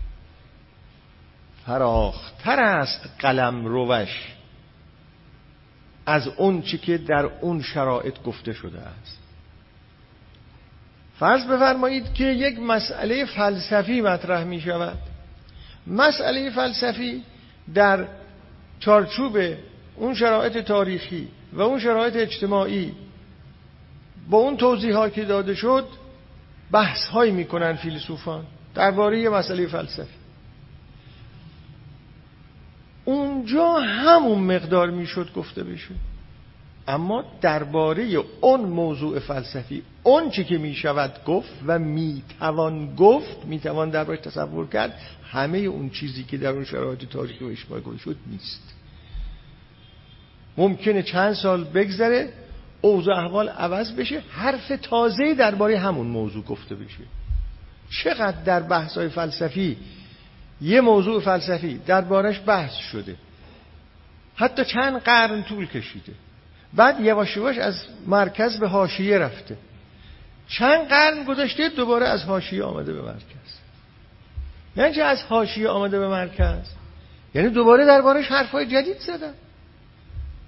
فراختر است قلم روش از اون چی که در اون شرایط گفته شده است. فرض بفرمایید که یک مسئله فلسفی مطرح می شود. مسئله فلسفی در چارچوب اون شرایط تاریخی و اون شرایط اجتماعی با اون توضیحاتی که داده شد بحث هایی می کنن فیلسوفان درباره یه مسئله فلسفی. اونجا همون مقدار میشد گفته بشه، اما درباره اون موضوع فلسفی اون چی که میشود گفت و میتوان گفت، میتوان درباره تصور کرد، همه اون چیزی که در اون شرایط تاریخی و اجتماعی گفته شد نیست. ممکنه چند سال بگذره، اوضاع احوال عوض بشه، حرف تازه‌ای درباره همون موضوع گفته بشه. چقدر در بحث‌های فلسفی یه موضوع فلسفی دربارش بحث شده، حتی چند قرن طول کشیده، بعد یواش یواش از مرکز به حاشیه رفته، چند قرن گذشته دوباره از حاشیه آمده به مرکز. یعنی چه از حاشیه آمده به مرکز؟ یعنی دوباره دربارش حرفای جدید زدن.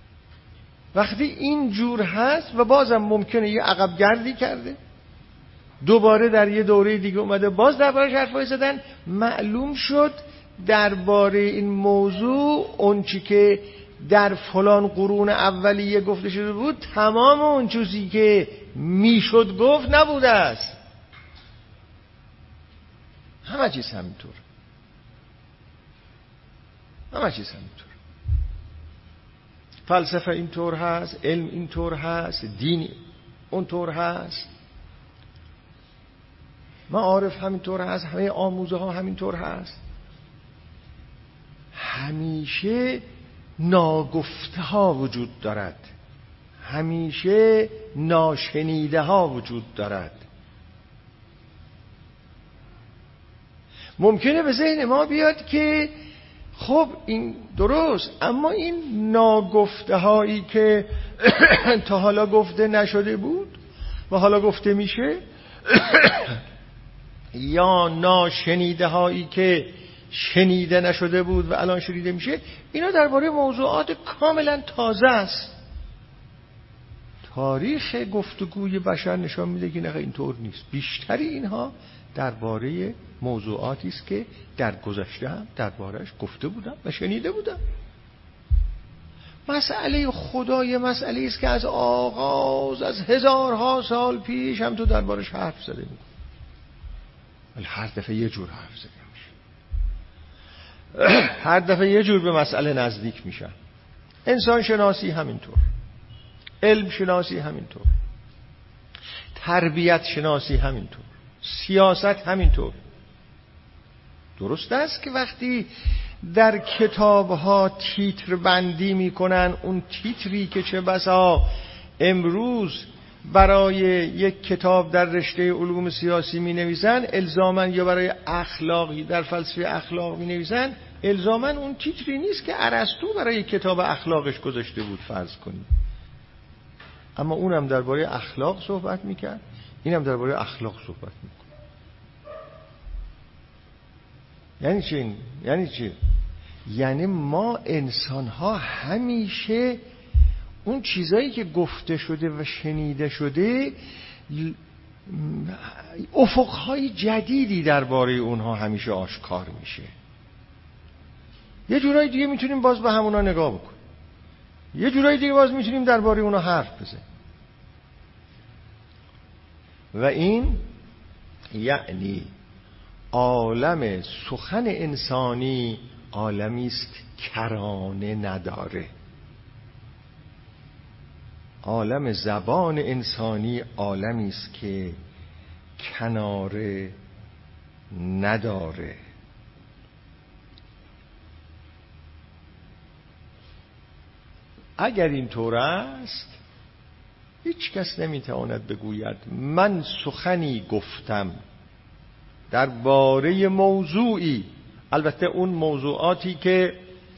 وقتی این جور هست و بازم ممکنه یه عقب گردی کرده، دوباره در یه دوره دیگه اومده باز دربارش حرفای زدن. معلوم شد درباره این موضوع اون چی که در فلان قرون اولیه گفته شده بود تمام اون چیزی که میشد گفت نبوده است. همه چیز همینطور، همه چیز همینطور. فلسفه اینطور هست، علم اینطور هست، دین اونطور هست، معارف همینطور هست، همه آموزه ها همینطور هست. همیشه ناگفته ها وجود دارد، همیشه ناشنیده ها وجود دارد. ممکنه به ذهن ما بیاد که خب این درست، اما این ناگفته هایی که تا حالا گفته نشده بود و حالا گفته میشه یا ناشنیده هایی که شنیده نشده بود و الان شنیده میشه، اینا درباره موضوعات کاملا تازه است. تاریخ گفتگوی بشر نشان میده که نه اینطور نیست. بیشتری اینها درباره موضوعاتی است که در گذشته هم درباره‌اش گفته بودم و شنیده بودم. مسئله خدای مسئله است که از آغاز از هزارها سال پیش هم تو دربارش حرف زده می‌کنی، ولی هر دفعه یه جور حرف زده میشه، هر دفعه یه جور به مسئله نزدیک میشن. انسان شناسی همینطور، علم شناسی همینطور، تربیت شناسی همینطور، سیاست همینطور. درست است که وقتی در کتاب‌ها تیتر بندی میکنن، اون تیتری که چه بسا امروز برای یک کتاب در رشته علوم سیاسی می نویسن الزاماً، یا برای اخلاقی در فلسفه اخلاق می نویسن الزاماً اون تیتری نیست که ارسطو برای کتاب اخلاقش گذاشته بود فرض کنید. اما اونم درباره اخلاق صحبت میکرد، اینم درباره اخلاق صحبت میکنه. یعنی چی؟ یعنی چی؟ یعنی ما انسان ها همیشه اون چیزایی که گفته شده و شنیده شده افقهای جدیدی درباره اونها همیشه آشکار میشه. یه جورایی دیگه میتونیم باز به همونا نگاه بکنیم، یه جورایی دیگه باز میتونیم درباره اونا حرف بزنیم. و این یعنی عالم سخن انسانی عالمی است کرانه نداره. عالم زبان انسانی عالمی است که کناره نداره. اگر اینطور است هیچ کس نمیتواند بگوید من سخنی گفتم درباره موضوعی، البته اون موضوعاتی که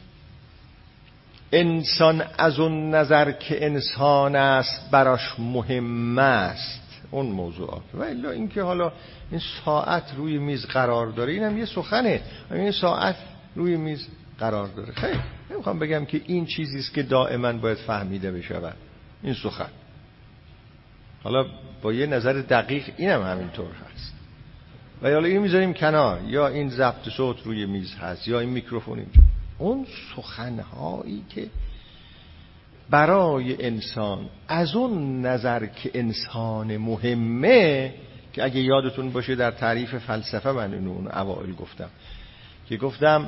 انسان از اون نظر که انسان است براش مهم است، اون موضوعات. و الا اینکه حالا این ساعت روی میز قرار داره، اینم یه سخنه، این ساعت روی میز قرار داره. خیلی نمیخوام بگم که این چیزی است که دائما باید فهمیده بشه این سخن. حالا با یه نظر دقیق اینم همینطور هست. و حالا اینو میذاریم کنار، یا این ضبط صوت روی میز هست، یا این میکروفون اینجا. اون سخنهایی که برای انسان از اون نظر که انسان مهمه، که اگه یادتون باشه در تعریف فلسفه من اینو اون اوائل گفتم که گفتم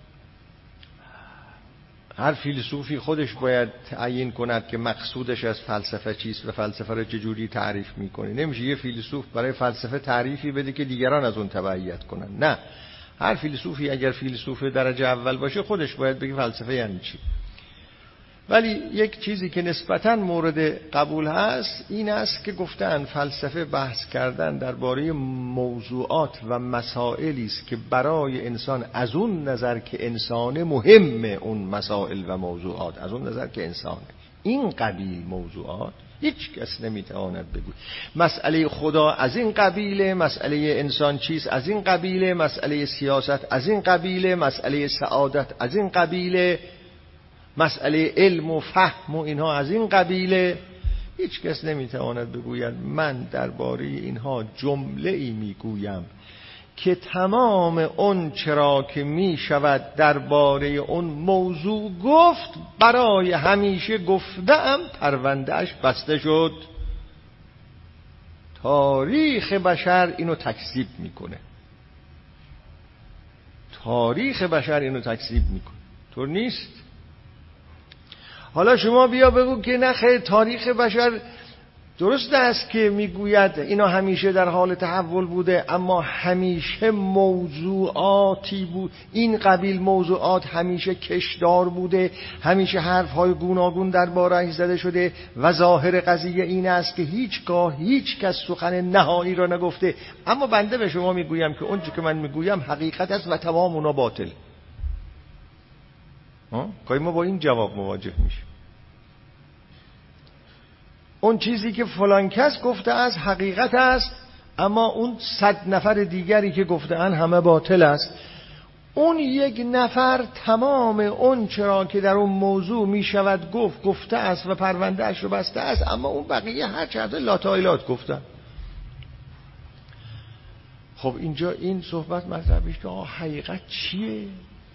هر فیلسوفی خودش باید تعیین کند که مقصودش از فلسفه چیست و فلسفه را چجوری تعریف میکنه. نمیشه یه فیلسوف برای فلسفه تعریفی بده که دیگران از اون تبعیت کنن. نه، هر فیلسوفی اگر فیلسوف درجه اول باشه خودش باید بگه فلسفه یعنی چی. ولی یک چیزی که نسبتاً مورد قبول هست این است که گفتن فلسفه بحث کردن درباره موضوعات و مسائلی است که برای انسان از اون نظر که انسان مهمه، اون مسائل و موضوعات از اون نظر که انسانه. این قبیل موضوعات هیچ کس نمیتواند بگوید مسئله خدا از این قبیله، مسئله انسان چیست از این قبیله، مسئله سیاست از این قبیله، مسئله سعادت از این قبیله، مسئله علم و فهم و اینها از این قبیله. هیچ کس نمیتواند بگوید من درباره اینها جمله ای میگویم که تمام اون چرا که می شود درباره اون موضوع گفت برای همیشه گفتم پروندهش بسته شد. تاریخ بشر اینو تکذیب میکنه. تاریخ بشر اینو تکذیب میکنه. طور نیست. حالا شما بیا بگو که نه خیر، تاریخ بشر درست است که میگوید اینا همیشه در حال تحول بوده، اما همیشه موضوعاتی بود، این قبیل موضوعات همیشه کشدار بوده، همیشه حرفهای گوناگون درباره‌اش زده شده و ظاهر قضیه این است که هیچگاه هیچ کس سخن نهایی را نگفته. اما بنده به شما میگویم که اونچه که من میگویم حقیقت است و تمام اونا باطل. ها؟ که ما با این جواب مواجه میشیم. اون چیزی که فلان کس گفته است حقیقت است، اما اون صد نفر دیگری که گفته اند همه باطل است. اون یک نفر تمام اون چرا که در اون موضوع می شود گفت گفته است و پرونده اش رو بسته است، اما اون بقیه هر چقدر لاتایلات گفتن. خب اینجا این صحبت مطرح میشه که آقا حقیقت چیه؟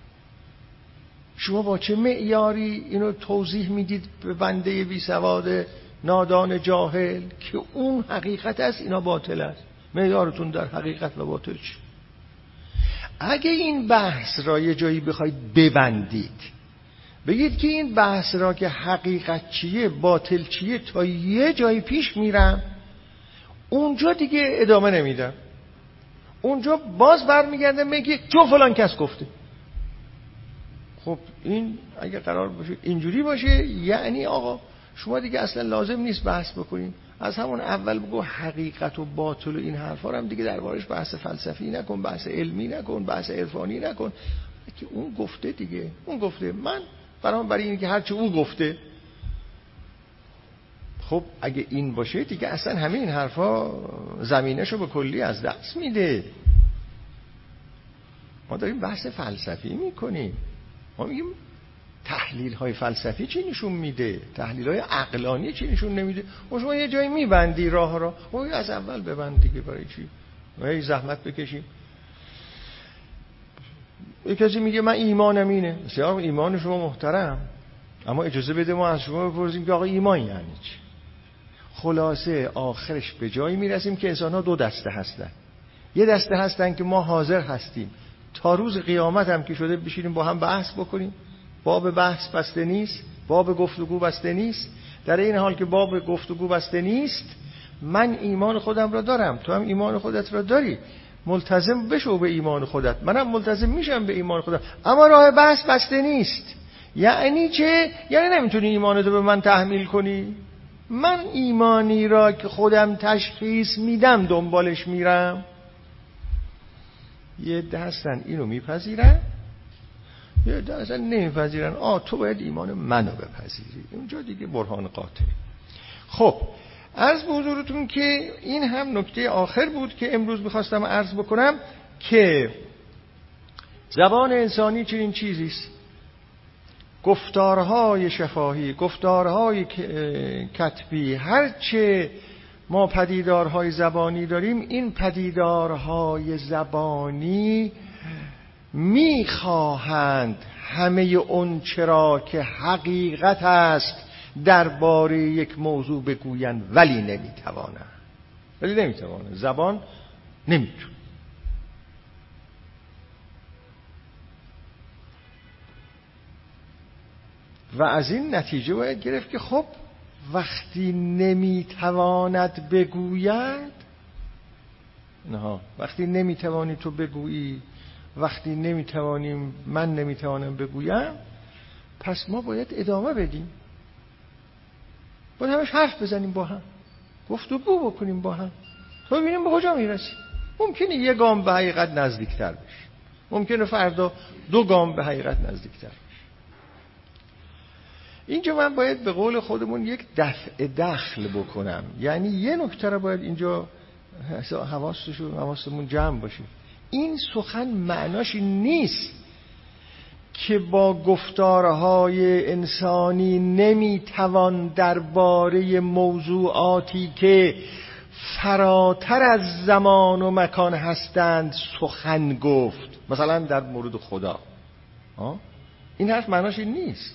شما با چه معیاری اینو توضیح میدید به بنده بی سواد نادان جاهل که اون حقیقت است اینا باطل است؟ معیارتون در حقیقت و باطل چی؟ اگه این بحث را یه جایی بخواید ببندید، بگید که این بحث را که حقیقت چیه باطل چیه تا یه جایی پیش میرم، اونجا دیگه ادامه نمیدم. اونجا باز برمیگرده میگه چون فلان کس گفته. خب این اگه قرار باشه اینجوری باشه، یعنی آقا شما دیگه اصلا لازم نیست بحث بکنین، از همون اول بگو حقیقت و باطل و این حرفا هم دیگه دربارش بحث فلسفی نکن، بحث علمی نکن، بحث عرفانی نکن، که اون گفته دیگه، اون گفته. من برام برای اینه که هرچی اون گفته. خب اگه این باشه دیگه اصلا همه این حرفا زمینه‌شو به کلی از دست میده. ما داریم بحث فلسفی میکنیم، ما میگیم تحلیل های فلسفی چی نشون میده، تحلیل های عقلانی چی نشون نمیده. و شما یه جایی میبندی راه را، و از اول ببند دیگه، برای چی هی زحمت بکشیم؟ یک کسی میگه من ایمانم اینه، بسیار ایمان شما محترم، اما اجازه بده ما از شما بپرسیم که آقا ایمان یعنی چی؟ خلاصه آخرش به جایی میرسیم که انسان ها دو دسته هستن. یه دسته هستن که ما حاضر هستیم تا روز قیامت هم که شده بشینیم با هم بحث بکنیم، باب بحث بسته نیست، باب گفتگو بسته نیست. در این حال که باب گفتگو بسته نیست، من ایمان خودم را دارم، تو هم ایمان خودت را داری، ملتزم بشو به ایمان خودت، منم ملتزم میشم به ایمان خودم، اما راه بحث بسته نیست. یعنی چه؟ یعنی نمیتونی ایمانتو به من تحمیل کنی. من ایمانی را که خودم تشخیص میدم دنبالش میرم. یه عده هستن اینو میپذیرن، یه عده اصلا نمیپذیرن. آه تو باید ایمان منو بپذیری. اونجا دیگه برهان قاطع. خب عرض به حضورتون که این هم نکته آخر بود که امروز میخواستم عرض بکنم که زبان انسانی چنین چیزیست. گفتارهای شفاهی، گفتارهای کتبی، هرچه ما پدیدارهای زبانی داریم، این پدیدارهای زبانی میخواهند همه اون چرا که حقیقت است درباره یک موضوع بگویند، ولی نمیتوانند. ولی نمیتوانند. زبان نمیتونه. و از این نتیجه باید گرفت که خب وقتی نمیتواند بگوید، نه وقتی نمیتوانی تو بگویی، وقتی نمیتوانیم، من نمیتوانم بگویم، پس ما باید ادامه بدیم، باید همش حرف بزنیم با هم، گفتگو بکنیم با هم تا ببینیم به کجا میرسیم. ممکنه یه گام به حقیقت نزدیکتر بشیم، ممکنه فردا دو گام به حقیقت نزدیکتر بشیم. اینجا من باید به قول خودمون یک دفع دخل بکنم، یعنی یه نکته رو باید اینجا حواسمون جمع باشه. این سخن معناش نیست که با گفتارهای انسانی نمیتوان درباره موضوعاتی که فراتر از زمان و مکان هستند سخن گفت. مثلا در مورد خدا، آه؟ این حرف معناش این نیست.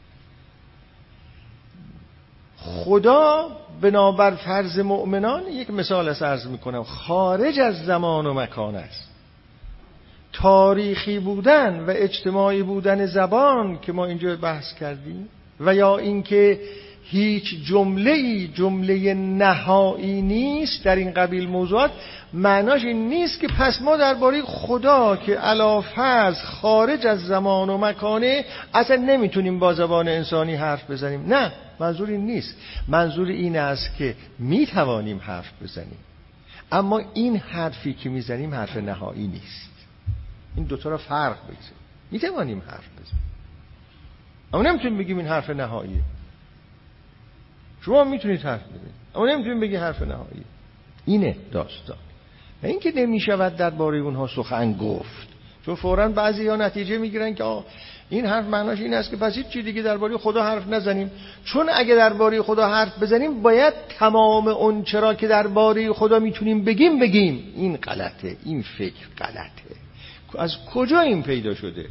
خدا بنابر فرض مؤمنان، یک مثال از عرض میکنم، خارج از زمان و مکان است. تاریخی بودن و اجتماعی بودن زبان که ما اینجا بحث کردیم، و یا اینکه هیچ جمله‌ای جمله نهایی نیست در این قبیل موضوعات، معناش این نیست که پس ما درباره خدا که علی فرض خارج از زمان و مکانه اصلا نمیتونیم با زبان انسانی حرف بزنیم. نه، منظور این نیست. منظور این است که میتوانیم حرف بزنیم، اما این حرفی که میزنیم حرف نهایی نیست. این دوتا را فرق بگذاریم. میتوانیم حرف بزنیم، اما نمیتونیم بگیم این حرف نهاییه. شما میتونید حرف بزنید، اما نمیتونید بگید حرف نهاییه. اینه داستان. و اینکه نمیشود درباره اونها سخن گفت، چون فوراً بعضی‌ها نتیجه میگیرن که آه این حرف معناش این است که پس هیچ چیز دیگه درباره خدا حرف نزنیم، چون اگه درباره خدا حرف بزنیم باید تمام اون چرا که درباره خدا میتونیم بگیم بگیم. این غلطه، این فکر غلطه. از کجا این پیدا شده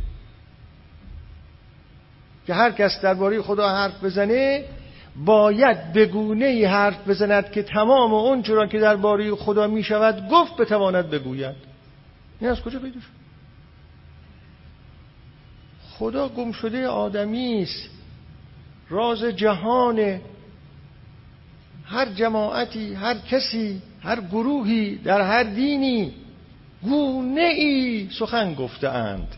که هر کس درباره خدا حرف بزنه باید به گونه‌ای حرف بزند که تمام اون چرا که درباره خدا میشود گفت بتواند بگوید؟ این از کجا پیدا شد؟ خدا گم شده آدمی است، راز جهان. هر جماعتی، هر کسی، هر گروهی در هر دینی گونه‌ای سخن گفته‌اند،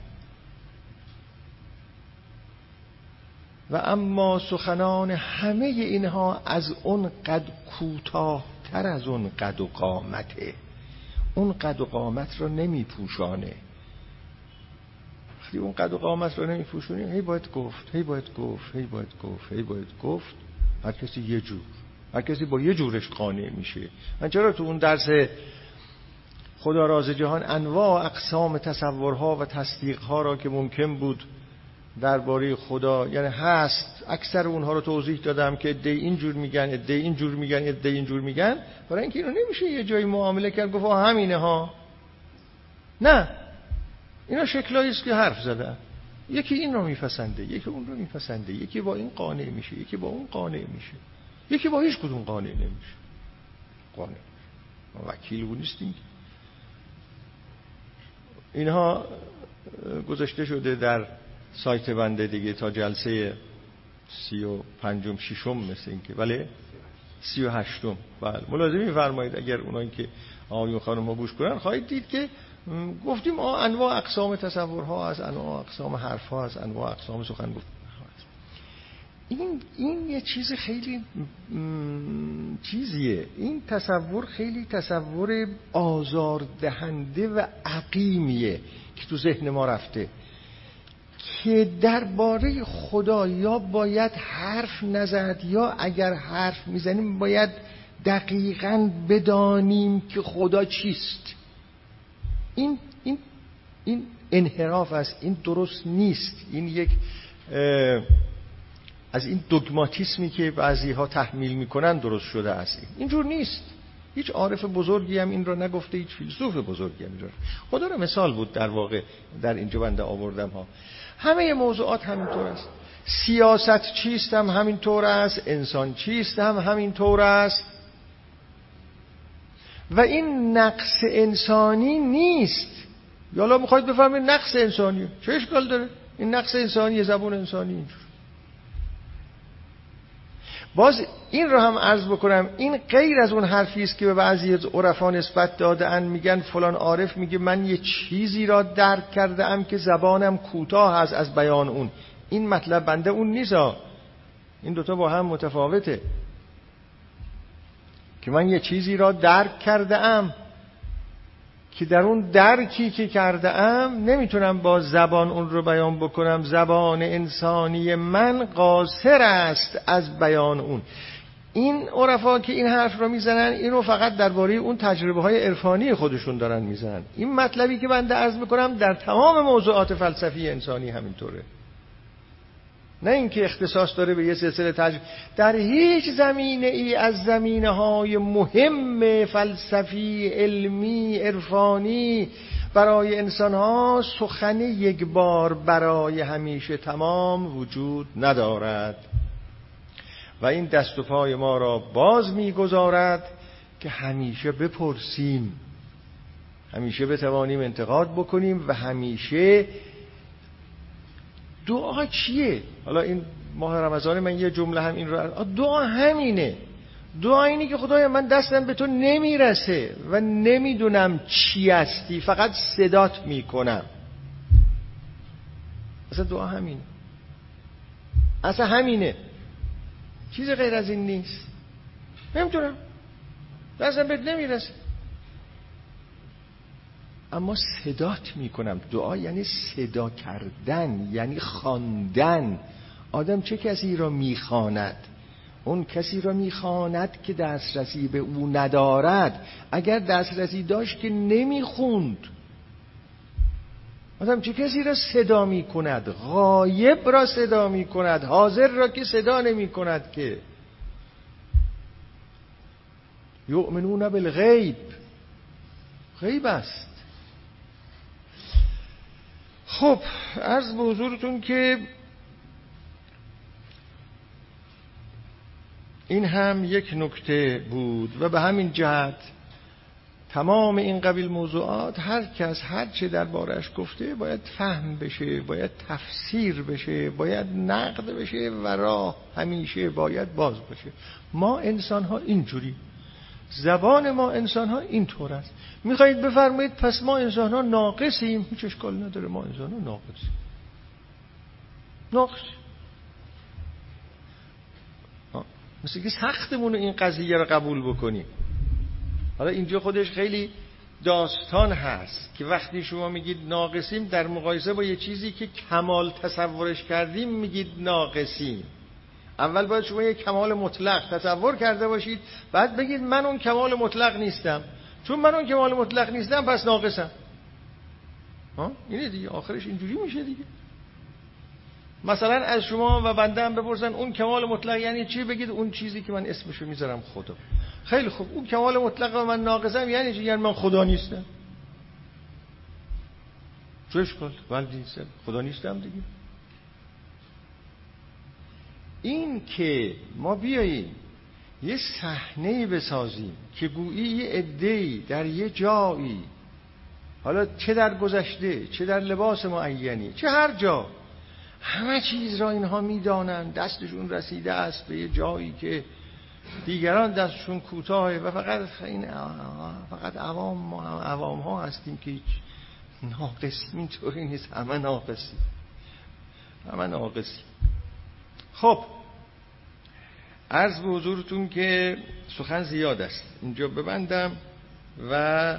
و اما سخنان همه اینها از اون قد کوتاه‌تر از اون قد و قامته. اون قد و قامت رو نمی پوشانه. وقتی اون قد و قامت رو نمی پوشونه هی باید گفت، هی باید گفت، هی باید گفت، هی باید گفت. هر کسی یه جور، هر کسی با یه جورش قانع میشه. من چرا تو اون درس خدا راز جهان انواع اقسام تصورها و تصدیقها را که ممکن بود درباره خدا یعنی هست، اکثر اونها رو توضیح دادم که عده اینجور میگن، عده اینجور میگن، عده اینجور میگن، برای اینکه اینو نمیشه یه جایی معامله کرد گفت همینه ها. نه، اینا شکلایی است که حرف زدن. یکی این رو میپسنده، یکی اون رو میپسنده، یکی با این قانع میشه، یکی با اون قانع میشه، یکی با هیچ کدوم قانع نمیشه. قانع ما وکیل بود نیستیم. اینها گذاشته شده در سایت بنده دیگه تا جلسه سی و پنجم ششم مثل این که بله سی و هشتم. بله ملاحظه می‌فرمایید اگر اونایی که آقایون خانم ها گوش کنن خواهید دید که گفتیم آه انواع اقسام تصورها از انواع اقسام حرفها از انواع اقسام سخن گفت. این این یه چیز خیلی چیزیه. این تصور خیلی تصور آزاردهنده و عقیمیه که تو ذهن ما رفته که درباره خدا یا باید حرف نزد یا اگر حرف میزنیم باید دقیقاً بدانیم که خدا چیست. این این این انحراف است، این درست نیست. این یک از این دوگماتیسمی که بعضی ها تحمیل میکنن درست شده است. اینجور نیست. هیچ عارف بزرگی هم این رو نگفته، هیچ فیلسوف بزرگی هم این رو. خدا رو مثال بود در واقع در اینجا بنده آوردم ها. همه موضوعات همینطور است. سیاست چیست هم همینطور است، انسان چیست هم همینطور است. و این نقص انسانی نیست. یالا میخواید بفهمید نقص انسانی چه اشکال داره؟ این نقص انسانی، زبون انسانی اینجور. باز این رو هم عرض بکنم، این غیر از اون حرفی است که به بعضی از عرفا نسبت داده‌اند. میگن فلان عارف میگه من یه چیزی را درک کرده ام که زبانم کوتاه است از بیان اون. این مطلب بنده اون نیست. این دوتا با هم متفاوته. که من یه چیزی را درک کرده ام که در اون درکی که کرده ام نمیتونم با زبان اون رو بیان بکنم. زبان انسانی من قاصر است از بیان اون. این عرفا که این حرف رو میزنن اینو فقط درباره اون تجربه های عرفانی خودشون دارن میزنن. این مطلبی که بنده عرض میکنم در تمام موضوعات فلسفی انسانی همینطوره، نه اینکه اختصاص داره به یه سلسله تجربه. در هیچ زمینه ای از زمینه های مهم فلسفی، علمی، عرفانی برای انسان ها سخن یک بار برای همیشه تمام وجود ندارد و این دست و پای ما را باز می‌گذارد که همیشه بپرسیم، همیشه بتوانیم انتقاد بکنیم و همیشه دعا چیه؟ حالا این ماه رمضان من یه جمله هم این رو، دعا همینه. دعا اینی که خدایا من دستم به تو نمیرسه و نمیدونم چی هستی، فقط صدات میکنم. اصلا دعا همینه، اصلا همینه، چیز غیر از این نیست. نمیتونم، دستم بهت نمیرسه، اما صدات میکنم. دعا یعنی صدا کردن، یعنی خواندن. آدم چه کسی را میخواند؟ اون کسی را میخواند که دسترسی به او ندارد. اگر دسترسی داشت که نمیخوند. آدم چه کسی را صدا میکند؟ غایب را صدا میکند، حاضر را که صدا نمیکند. که یؤمنون بالغیب، غیب است. خب عرض به حضورتون که این هم یک نکته بود و به همین جهت تمام این قبیل موضوعات هر کس هر چه دربارش گفته باید فهم بشه، باید تفسیر بشه، باید نقد بشه و راه همیشه باید باز بشه. ما انسان ها اینجوری، زبان ما انسان ها اینطور است. میخواید بفرمایید پس ما انسان ها ناقصیم؟ هیچ اشکال نداره، ما انسان ها ناقصیم. ناقص مثل که سختمون این قضیه رو قبول بکنیم. حالا اینجا خودش خیلی داستان هست که وقتی شما میگید ناقصیم در مقایسه با یه چیزی که کمال تصورش کردیم میگید ناقصیم. اول باید شما یک کمال مطلق تصور کرده باشید، بعد بگید من اون کمال مطلق نیستم. چون من اون کمال مطلق نیستم پس ناقصم. ها اینه دیگه، آخرش اینجوری میشه دیگه. مثلا از شما و بنده هم بپرسن اون کمال مطلق یعنی چی؟ بگید اون چیزی که من اسمشو میذارم خدا. خیلی خوب، اون کمال مطلق و من ناقصم یعنی چی؟ یعنی من خدا نیستم. چه اشکال؟ ولی نیستم، خدا نیستم دیگه. این که ما بیاییم یه صحنه‌ای بسازیم که گویی یه عده‌ای در یه جایی، حالا چه در گذشته، چه در لباس معینی، چه هر جا، همه چیز را اینها میدانند، دستشون رسیده است به یه جایی که دیگران دستشون کوتاهه و فقط این فقط عوام ما عوام ها هستیم که هیچ ناقصیم. اینطوری نیست، همه ناقصیم، همه ناقصیم. خب عرض به حضورتون که سخن زیاد است، اینجا ببندم و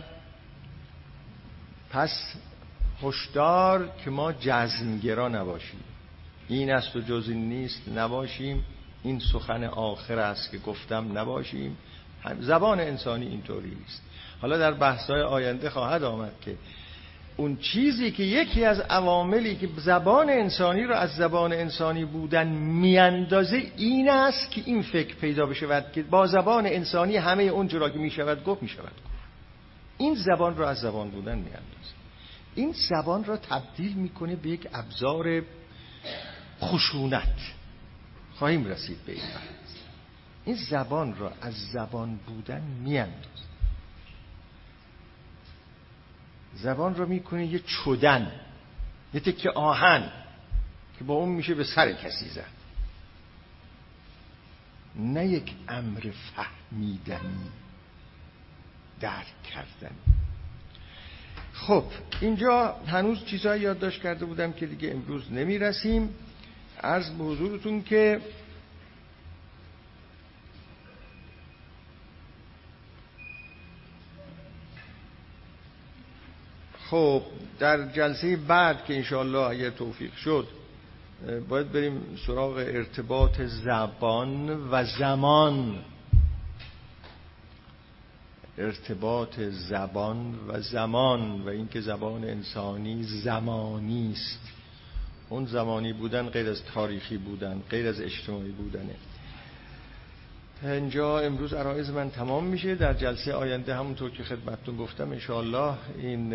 پس هشدار که ما جزمگرا نباشیم. این است و جز این نیست نباشیم، این سخن آخر است که گفتم نباشیم. زبان انسانی اینطوری است. حالا در بحث‌های آینده خواهد آمد که اون چیزی که یکی از عواملی که زبان انسانی رو از زبان انسانی بودن میاندازه این است که این فکر پیدا بشه که با زبان انسانی همه اون جورا که میشود گفت میشود گفت. این زبان رو از زبان بودن میاندازه. این زبان را تبدیل میکنه به یک ابزار خشونت. خواهیم رسید به این بحث. این زبان را از زبان بودن میاندازه. زبان را میکنه یه چدن، یه تکه آهن که با اون میشه به سر کسی زد، نه یک امر فهمیدنی، درک کردنی. خب اینجا هنوز چیزایی یادداشت کرده بودم که دیگه امروز نمیرسیم. عرض به حضورتون که خب در جلسه بعد که انشاءالله اگر توفیق شد باید بریم سراغ ارتباط زبان و زمان. ارتباط زبان و زمان و اینکه زبان انسانی زمانی است. اون زمانی بودن غیر از تاریخی بودن، غیر از اجتماعی بودنه. اینجا امروز عرایض من تمام میشه. در جلسه آینده همونطور که خدمتتون گفتم انشاءالله این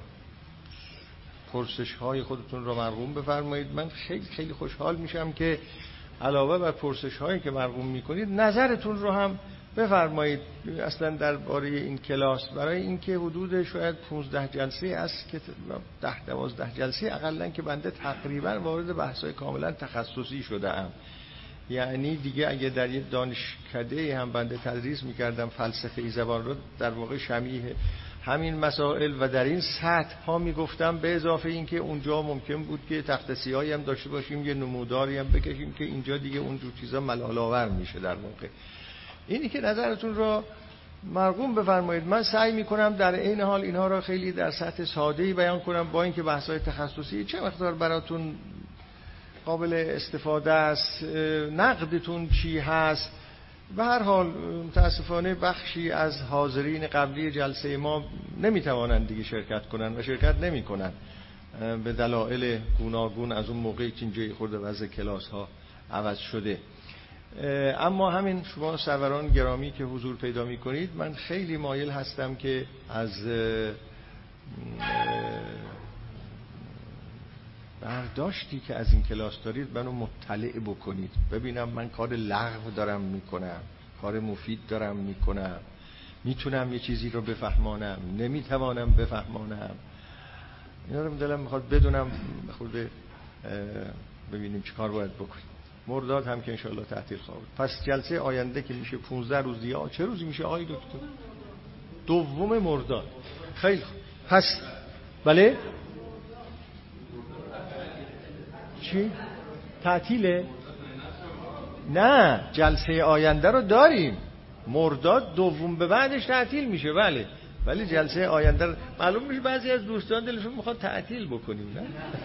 پرسش های خودتون رو مرقوم بفرمایید. من خیلی خیلی خوشحال میشم که علاوه بر پرسش هایی که مرقوم میکنید نظرتون رو هم بفرمایید اصلا درباره این کلاس، برای اینکه حدود شاید پانزده جلسه است که ده دوازده جلسه اقلا که بنده تقریبا وارد بحث‌های کاملا تخصصی شده ام. یعنی دیگه اگه در یک دانشکده هم بنده تدریس میکردم فلسفه زبان رو، در واقع شمیه همین مسائل و در این سطح ها میگفتم، به اضافه این که اونجا ممکن بود که تخت سیاهی هم داشته باشیم، یه نموداری هم بکشیم که اینجا دیگه اونجور چیزا ملال آور میشه. در واقع اینی که نظرتون رو مرقوم بفرمایید. من سعی میکنم در این حال اینها را خیلی در سطح ساده‌ای بیان کنم، با اینکه بحث‌های تخصصی چه مقدار براتون قابل استفاده است، نقدتون چی هست. به هر حال متاسفانه بخشی از حاضرین قبلی جلسه ما نمیتوانند دیگه شرکت کنند و شرکت نمیکنند به دلایل گوناگون از اون موقعی که اینجا خورده وضع کلاس ها عوض شده. اما همین شما سروران گرامی که حضور پیدا میکنید، من خیلی مایل هستم که از برداشتی که از این کلاس دارید منو مطلع بکنید، ببینم من کار لغو دارم میکنم، کار مفید دارم میکنم، میتونم یه چیزی رو بفهمانم، نمیتوانم بفهمانم. اینا رو دلم میخواد بدونم، خود ببینیم چه کار باید بکنیم. مرداد هم که انشاءالله تعطیل خواهد. پس جلسه آینده که میشه پانزده روز دیگه، چه روزی میشه آقای دکتر؟ دوم مرداد. خیلی خوب. پس بله چی؟ تعطیله؟ نه، جلسه آینده رو داریم. مرداد دوم به بعدش تعطیل میشه. بله ولی جلسه آینده رو معلوم میشه بعضی از دوستان دلشون میخواد تعطیل بکنیم. نه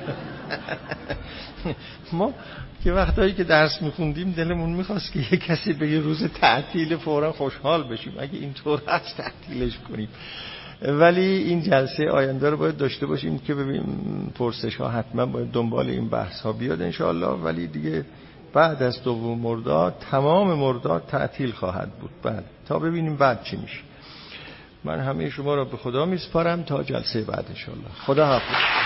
ما که وقتایی که درس میخوندیم دلمون میخواست که یه کسی به یه روز تعطیل فورا خوشحال بشیم، اگه اینطور هست تعطیلش کنیم. ولی این جلسه آینده رو باید داشته باشیم که ببینیم پرسش ها حتما باید دنبال این بحث ها بیاد انشاءالله. ولی دیگه بعد از دوم مرداد تمام مرداد تعطیل خواهد بود. بعد تا ببینیم بعد چی میشه. من همه شما را به خدا میسپارم تا جلسه بعد انشاءالله. خدا حافظ.